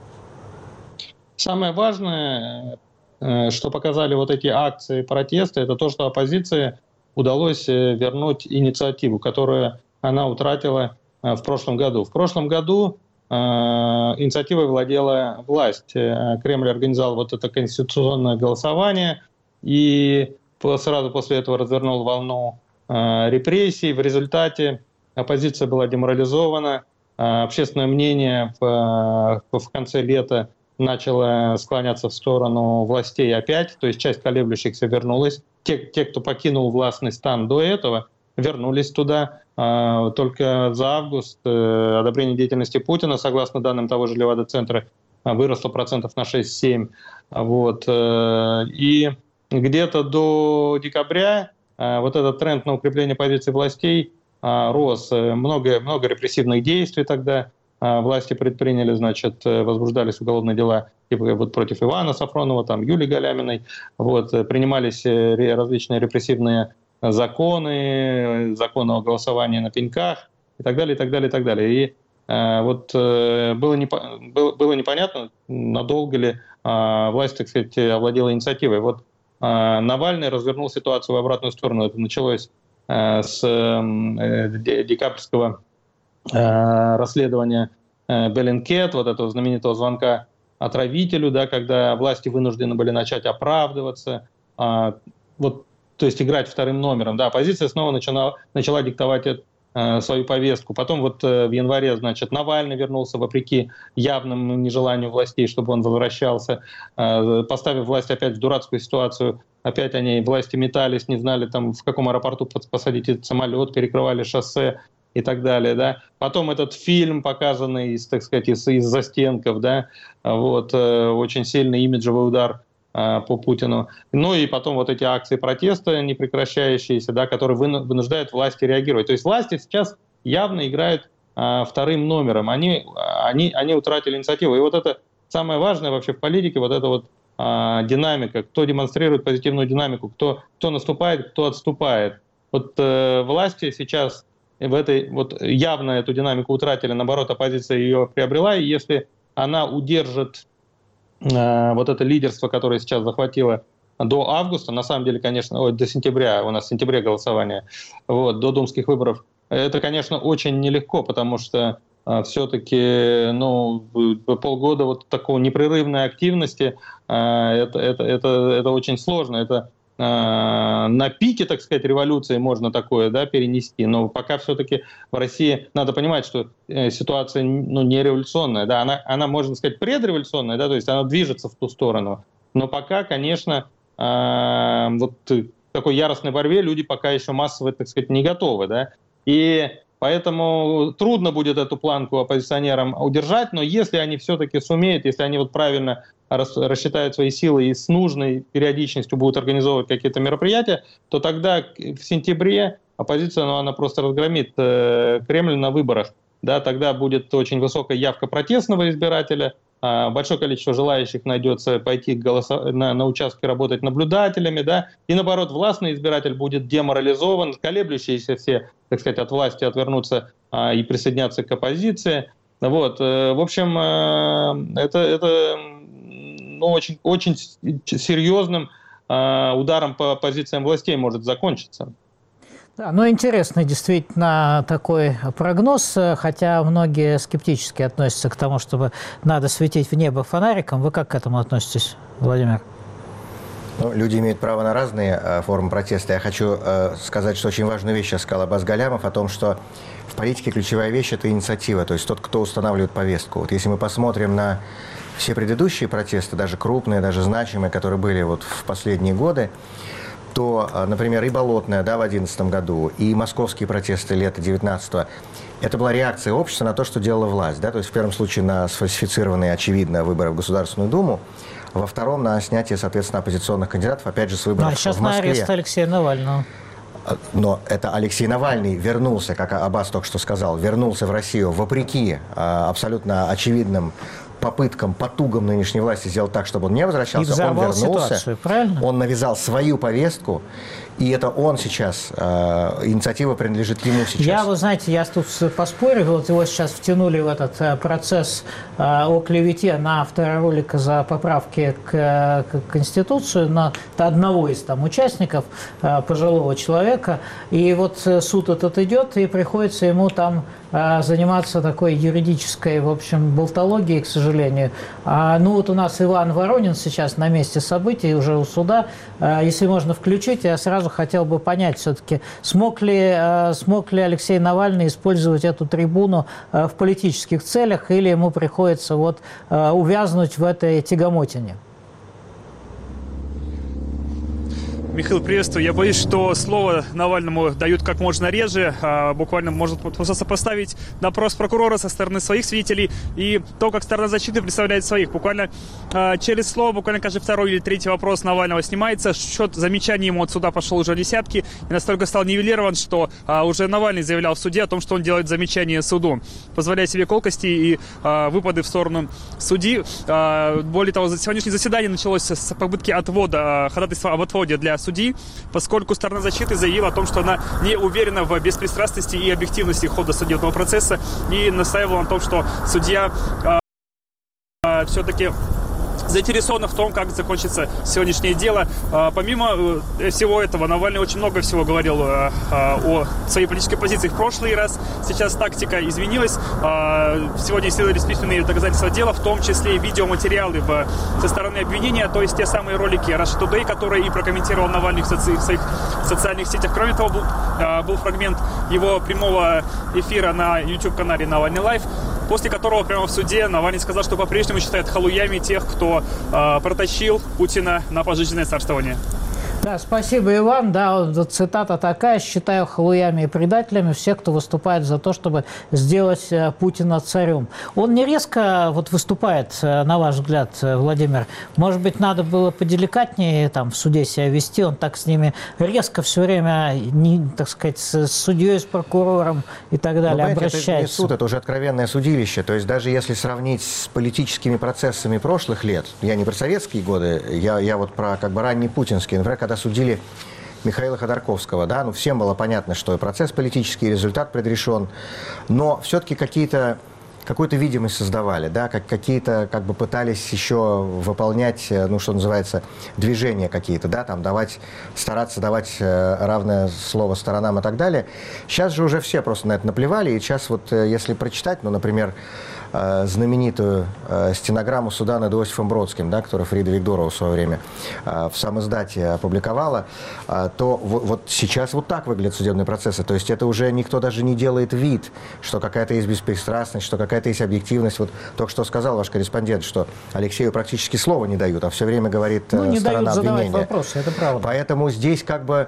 Самое важное, что показали вот эти акции протеста, это то, что оппозиции удалось вернуть инициативу, которую она утратила в прошлом году. В прошлом году инициативой владела власть. Кремль организовал вот это конституционное голосование и сразу после этого развернул волну репрессий. В результате оппозиция была деморализована. Общественное мнение в конце лета начало склоняться в сторону властей опять, то есть часть колеблющихся вернулась. Те, кто покинул властный стан до этого, вернулись туда. Только за август одобрение деятельности Путина, согласно данным того же Левада-центра, выросло процентов на 6-7. Вот. И где-то до декабря вот этот тренд на укрепление позиций властей рос. Много репрессивных действий тогда власти предприняли, значит, возбуждались уголовные дела типа вот против Ивана Сафронова, там, Юлии Галяминой. Вот, принимались различные репрессивные законы, законы о голосовании на пеньках и так далее, и так далее, и так далее. И вот было непонятно, надолго ли власть, так сказать, овладела инициативой. Вот Навальный развернул ситуацию в обратную сторону. Это началось с декабрьского расследования Bellingcat, вот этого знаменитого звонка отравителю, да, когда власти вынуждены были начать оправдываться, вот, то есть играть вторым номером. Да, оппозиция снова начала диктовать свою повестку. Потом вот в январе, значит, Навальный вернулся вопреки явному нежеланию властей, чтобы он возвращался, поставив власть опять в дурацкую ситуацию. Опять власти метались, не знали, там, в каком аэропорту посадить этот самолет, перекрывали шоссе и так далее, да. Потом этот фильм, показанный, так сказать, из застенков, да, вот, очень сильный имиджевый удар по Путину. Ну и потом вот эти акции протеста непрекращающиеся, да, которые вынуждают власти реагировать. То есть власти сейчас явно играют вторым номером. Они утратили инициативу. И вот это самое важное вообще в политике, вот это вот динамика, кто демонстрирует позитивную динамику, кто наступает, кто отступает. Вот власти сейчас вот явно эту динамику утратили, наоборот, оппозиция ее приобрела, и если она удержит вот это лидерство, которое сейчас захватило до августа, на самом деле, конечно, до сентября, у нас в сентябре голосование, вот, до думских выборов, это, конечно, очень нелегко, потому что все-таки, полгода вот такой непрерывной активности, это очень сложно, это на пике, так сказать, революции можно такое, да, перенести, но пока все-таки в России надо понимать, что ситуация не революционная, да, она, можно сказать, предреволюционная, да, то есть она движется в ту сторону, но пока, конечно, вот такой яростной борьбе люди пока еще массово, так сказать, не готовы, да, и поэтому трудно будет эту планку оппозиционерам удержать, но если они все-таки сумеют, если они вот правильно рассчитают свои силы и с нужной периодичностью будут организовывать какие-то мероприятия, то тогда в сентябре оппозиция, она просто разгромит Кремль на выборах. Да, тогда будет очень высокая явка протестного избирателя, большое количество желающих найдется пойти на участки работать наблюдателями, да, и наоборот, властный избиратель будет деморализован, колеблющиеся все, так сказать, от власти отвернутся и присоединятся к оппозиции. Вот, в общем, это очень, очень серьезным ударом по позициям властей может закончиться.
Да, интересный действительно такой прогноз, хотя многие скептически относятся к тому, чтобы надо светить в небо фонариком. Вы как к этому относитесь, Владимир?
Люди имеют право на разные формы протеста. Я хочу сказать, что очень важную вещь сейчас сказал Аббас Галямов о том, что в политике ключевая вещь – это инициатива, то есть тот, кто устанавливает повестку. Вот если мы посмотрим на все предыдущие протесты, даже крупные, даже значимые, которые были вот в последние годы, то, например, и Болотная, да, в 2011 году, и московские протесты лета 2019-го, Это была реакция общества на то, что делала власть. Да? То есть в первом случае на сфальсифицированные, очевидно, выборы в Государственную Думу, во втором на снятие, соответственно, оппозиционных кандидатов, опять же, с выборов в Москве.
А сейчас на арест Алексея Навального.
Но это Алексей Навальный вернулся, как Аббас только что сказал, вернулся в Россию вопреки абсолютно очевидным попыткам, потугам нынешней власти сделать так, чтобы он не возвращался.
И взорвал
он вернулся,
ситуацию, правильно?
Он навязал свою повестку, и это он сейчас, инициатива принадлежит ему сейчас.
Вы знаете, я тут поспорил, вот его сейчас втянули в этот процесс о клевете на автора ролика за поправки к Конституции, на одного из там участников, пожилого человека, и вот суд этот идет, и приходится ему там заниматься такой юридической, в общем, болтологией, к сожалению. Ну вот у нас Иван Воронин сейчас на месте событий, уже у суда. Если можно включить, я сразу хотел бы понять все-таки, смог ли Алексей Навальный использовать эту трибуну в политических целях, или ему приходится вот увязнуть в этой тягомотине?
Михаил, приветствую. Я боюсь, что слово Навальному дают как можно реже. Буквально может просто сопоставить допрос прокурора со стороны своих свидетелей и то, как сторона защиты представляет своих. Буквально через слово, буквально каждый второй или третий вопрос Навального снимается. Счет замечаний ему от суда пошел уже десятки. И настолько стал нивелирован, что уже Навальный заявлял в суде о том, что он делает замечания суду, позволяя себе колкости и выпады в сторону судьи. Более того, сегодняшнее заседание началось с попытки отвода, ходатайства об отводе для судьи, поскольку сторона защиты заявила о том, что она не уверена в беспристрастности и объективности хода судебного процесса и настаивала на том, что судья все-таки заинтересована в том, как закончится сегодняшнее дело. Помимо всего этого, Навальный очень много всего говорил о своей политической позиции в прошлый раз. Сейчас тактика изменилась. Сегодня исследовались письменные доказательства дела, в том числе видеоматериалы со стороны обвинения, то есть те самые ролики Russia Today, которые и прокомментировал Навальный в своих социальных сетях. Кроме того, был фрагмент его прямого эфира на YouTube-канале Навальный Лайв, после которого прямо в суде Навальный сказал, что по-прежнему считает халуями тех, кто протащил Путина на пожизненное царствование.
Да, спасибо, Иван. Да, цитата такая: «Считаю халуями и предателями всех, кто выступает за то, чтобы сделать Путина царем». Он не резко вот выступает, на ваш взгляд, Владимир? Может быть, надо было поделикатнее там в суде себя вести? Он так с ними резко все время, так сказать, с судьей, с прокурором и так далее обращается.
Это не суд, это уже откровенное судилище. То есть даже если сравнить с политическими процессами прошлых лет, я не про советские годы, я вот про как бы ранний путинский, например, когда судили Михаила Ходорковского, да, всем было понятно, что процесс политический, результат предрешен, но все-таки какую-то видимость создавали, да, какие-то как бы пытались еще выполнять, что называется, движения какие-то, да, там стараться давать равное слово сторонам и так далее. Сейчас же уже все просто на это наплевали, и сейчас вот если прочитать, например, знаменитую стенограмму суда над Иосифом Бродским, да, которую Фрида Вигдорова в свое время в самиздате опубликовала, то вот сейчас вот так выглядят судебные процессы. То есть это уже никто даже не делает вид, что какая-то есть беспристрастность, что какая-то есть объективность. Вот только что сказал ваш корреспондент, что Алексею практически слова не дают, а все время говорит сторона обвинения. Не дают задавать
вопросы, это правда.
Поэтому здесь как бы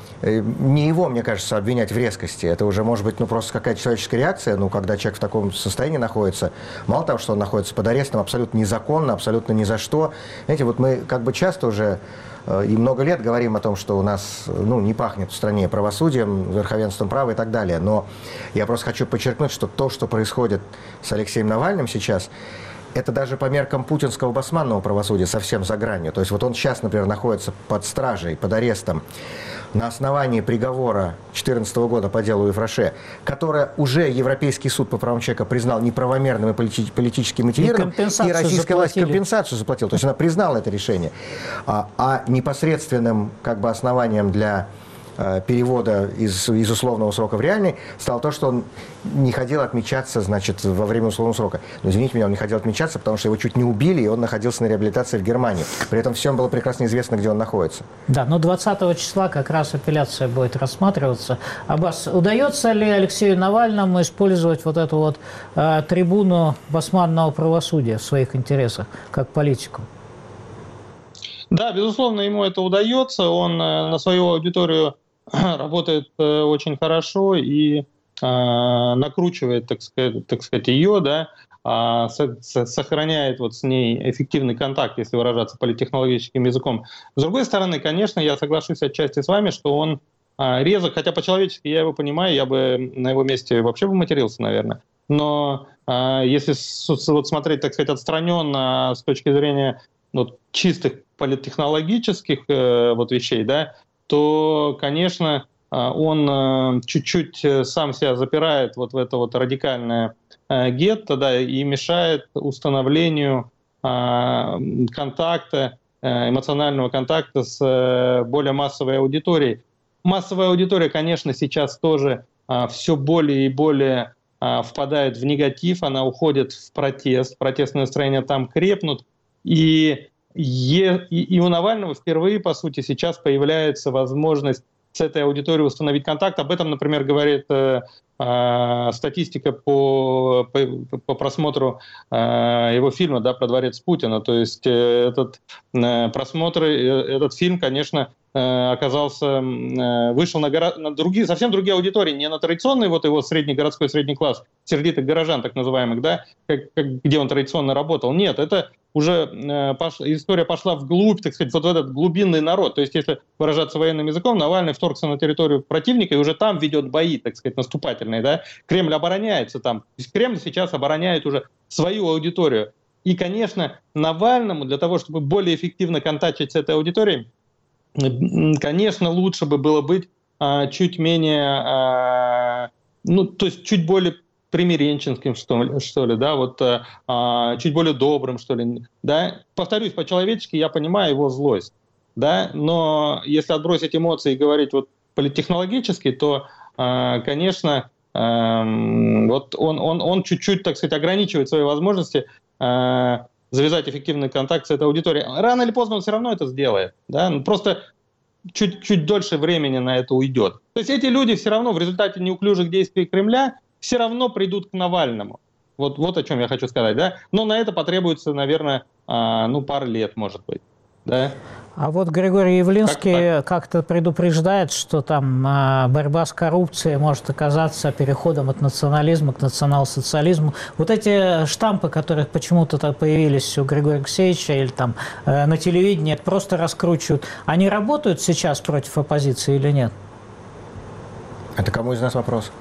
не его, мне кажется, обвинять в резкости. Это уже может быть просто какая-то человеческая реакция. Когда человек в таком состоянии находится, мало того, что он находится под арестом абсолютно незаконно, абсолютно ни за что. Знаете, вот мы как бы часто уже и много лет говорим о том, что у нас не пахнет в стране правосудием, верховенством права и так далее. Но я просто хочу подчеркнуть, что то, что происходит с Алексеем Навальным сейчас, это даже по меркам путинского басманного правосудия совсем за гранью. То есть вот он сейчас, например, находится под стражей, под арестом на основании приговора 2014 года по делу Ефраше, которое уже Европейский суд по правам человека признал неправомерным и политически мотивированным, и российская власть компенсацию заплатила. То есть она признала это решение. А непосредственным как бы основанием для перевода из условного срока в реальный стало то, что он не ходил отмечаться, во время условного срока. Но, извините меня, он не ходил отмечаться, потому что его чуть не убили, и он находился на реабилитации в Германии. При этом всем было прекрасно известно, где он находится. Да, но 20 числа как раз апелляция будет рассматриваться. Аббас, удается ли Алексею Навальному использовать вот эту вот трибуну басманного правосудия в своих интересах, как политику?
Да, безусловно, ему это удается. Он на свою аудиторию работает очень хорошо и накручивает, так сказать, ее, да, сохраняет вот с ней эффективный контакт, если выражаться политтехнологическим языком. С другой стороны, конечно, я соглашусь отчасти с вами, что он резок, хотя по-человечески я его понимаю, я бы на его месте вообще бы матерился, наверное. Но если вот смотреть, так сказать, отстраненно с точки зрения вот, чистых политтехнологических вот вещей, да, то, конечно, он чуть-чуть сам себя запирает вот в это вот радикальное гетто, да, и мешает установлению контакта, эмоционального контакта с более массовой аудиторией. Массовая аудитория, конечно, сейчас тоже все более и более впадает в негатив, она уходит в протест, протестные настроения там крепнут, и у Навального впервые, по сути, сейчас появляется возможность с этой аудиторией установить контакт. Об этом, например, говорит статистика по просмотру его фильма, да, про дворец Путина. То есть этот просмотр, этот фильм, конечно, оказался, вышел на другие, совсем другие аудитории, не на традиционный вот его среднегородской, средний класс, сердитых горожан, так называемых, да, где он традиционно работал. Нет, это уже история пошла вглубь, так сказать, вот в этот глубинный народ. То есть, если выражаться военным языком, Навальный вторгся на территорию противника и уже там ведет бои, так сказать, наступательные, да. Кремль обороняется там. То есть Кремль сейчас обороняет уже свою аудиторию. И, конечно, Навальному для того, чтобы более эффективно контактировать с этой аудиторией, конечно, лучше бы было быть чуть менее, ну, то есть чуть более примиренческим, что ли, да, вот чуть более добрым, что ли, да. Повторюсь, по-человечески я понимаю его злость, да, но если отбросить эмоции и говорить вот политтехнологически, то, конечно, вот он чуть-чуть, так сказать, ограничивает свои возможности завязать эффективный контакт с этой аудиторией. Рано или поздно он все равно это сделает. Да? Просто чуть дольше времени на это уйдет. То есть эти люди все равно в результате неуклюжих действий Кремля все равно придут к Навальному. Вот о чем я хочу сказать. Да? Но на это потребуется, наверное, пару лет, может быть. Да?
А вот Григорий Явлинский как-то предупреждает, что там борьба с коррупцией может оказаться переходом от национализма к национал-социализму. Вот эти штампы, которые почему-то появились у Григория Алексеевича или там на телевидении, это просто раскручивают. Они работают сейчас против оппозиции или нет?
Это кому из нас вопрос?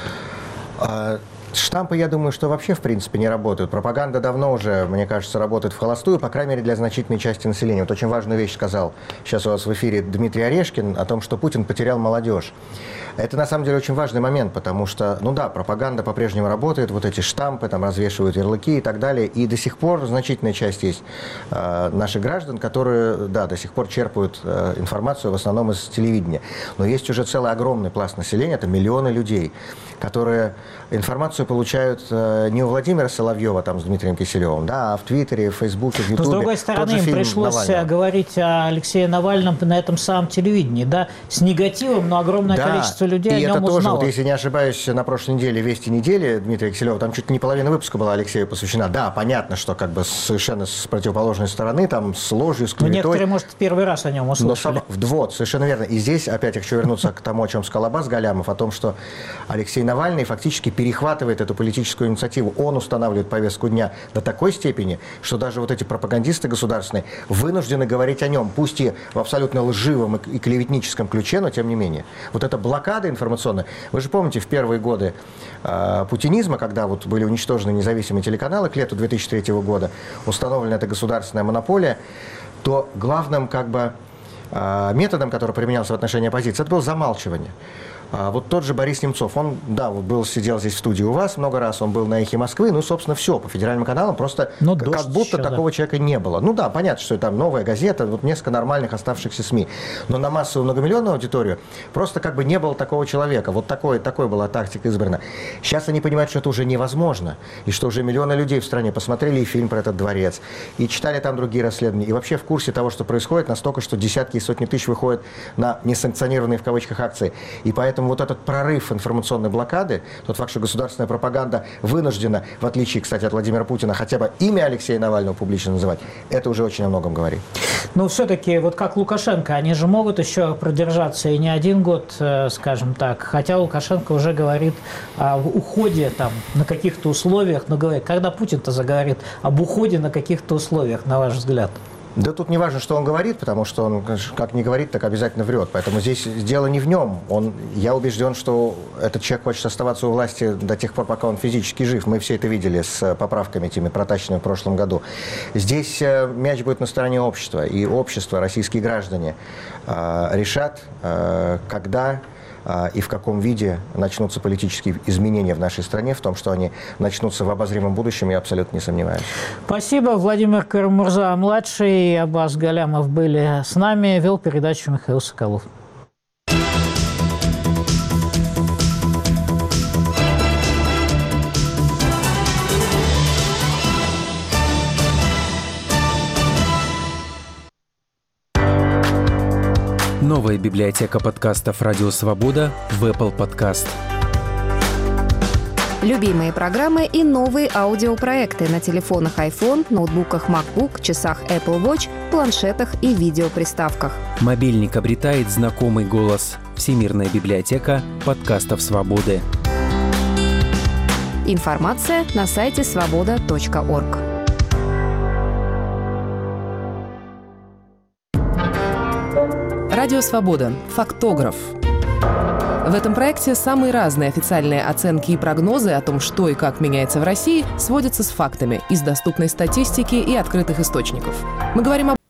Штампы, я думаю, что вообще, в принципе, не работают. Пропаганда давно уже, мне кажется, работает в холостую, по крайней мере, для значительной части населения. Вот очень важную вещь сказал сейчас у вас в эфире Дмитрий Орешкин о том, что Путин потерял молодежь. Это, на самом деле, очень важный момент, потому что, ну да, пропаганда по-прежнему работает, вот эти штампы, там развешивают ярлыки и так далее, и до сих пор значительная часть есть наших граждан, которые, да, до сих пор черпают информацию в основном из телевидения. Но есть уже целый огромный пласт населения, это миллионы людей, которые информацию получают не у Владимира Соловьева там, с Дмитрием Киселевым, да, а в Твиттере, в Фейсбуке, в Ютубе.
Но, с другой стороны, им пришлось говорить о Алексее Навальном на этом самом телевидении, да, с негативом, но огромное количество людей о нем узнало. И это тоже, вот, если не ошибаюсь, на прошлой неделе «Вести недели» Дмитрия Киселева, там чуть ли не половина выпуска была Алексею посвящена. Да, понятно, что как бы совершенно с противоположной стороны, там, с ложью, с клеветой. Но некоторые, может, первый раз о нем услышали.
Вот, совершенно верно. И здесь опять я хочу вернуться к тому, о чем сказал Аббас Галямов, о том, что Алексей Навальный фактически перехватывает эту политическую инициативу. Он устанавливает повестку дня до такой степени, что даже вот эти пропагандисты государственные вынуждены говорить о нем, пусть и в абсолютно лживом и клеветническом ключе, но тем не менее. Вот эта блокада информационная. Вы же помните, в первые годы путинизма, когда вот были уничтожены независимые телеканалы к лету 2003 года, установлена эта государственная монополия, то главным как бы методом, который применялся в отношении оппозиции, это было замалчивание. Вот тот же Борис Немцов, он, да, вот сидел здесь в студии у вас много раз, он был на «Эхе Москвы», ну, собственно, все, по федеральным каналам просто как будто еще, такого человека не было. Ну да, понятно, что там «Новая газета», вот несколько нормальных оставшихся СМИ, но на массовую многомиллионную аудиторию просто как бы не было такого человека, вот такой была тактика избрана. Сейчас они понимают, что это уже невозможно, и что уже миллионы людей в стране посмотрели и фильм про этот дворец, и читали там другие расследования, и вообще в курсе того, что происходит, настолько, что десятки и сотни тысяч выходят на несанкционированные в кавычках акции, и поэтому Поэтому вот этот прорыв информационной блокады, тот факт, что государственная пропаганда вынуждена, в отличие, кстати, от Владимира Путина, хотя бы имя Алексея Навального публично называть, это уже очень о многом говорит.
Но все-таки, вот как Лукашенко, они же могут еще продержаться и не один год, скажем так. Хотя Лукашенко уже говорит об уходе там, на каких-то условиях. Но говорит, когда Путин-то заговорит об уходе на каких-то условиях, на ваш взгляд?
Да тут не важно, что он говорит, потому что он как не говорит, так обязательно врет. Поэтому здесь дело не в нем. Я убежден, что этот человек хочет оставаться у власти до тех пор, пока он физически жив. Мы все это видели с поправками теми протащенными в прошлом году. Здесь мяч будет на стороне общества. И общество, российские граждане решат, когда и в каком виде начнутся политические изменения в нашей стране. В том, что они начнутся в обозримом будущем, я абсолютно не сомневаюсь.
Спасибо. Владимир Карамурза-младший и Аббас Галямов были с нами. Вел передачу Михаил Соколов.
Новая библиотека подкастов «Радио Свобода» в Apple Podcast.
Любимые программы и новые аудиопроекты на телефонах iPhone, ноутбуках MacBook, часах Apple Watch, планшетах и видеоприставках.
Мобильник обретает знакомый голос. Всемирная библиотека подкастов «Свободы».
Информация на сайте svoboda.org.
Радио «Свобода». Фактограф. В этом проекте самые разные официальные оценки и прогнозы о том, что и как меняется в России, сводятся с фактами из доступной статистики и открытых источников. Мы говорим об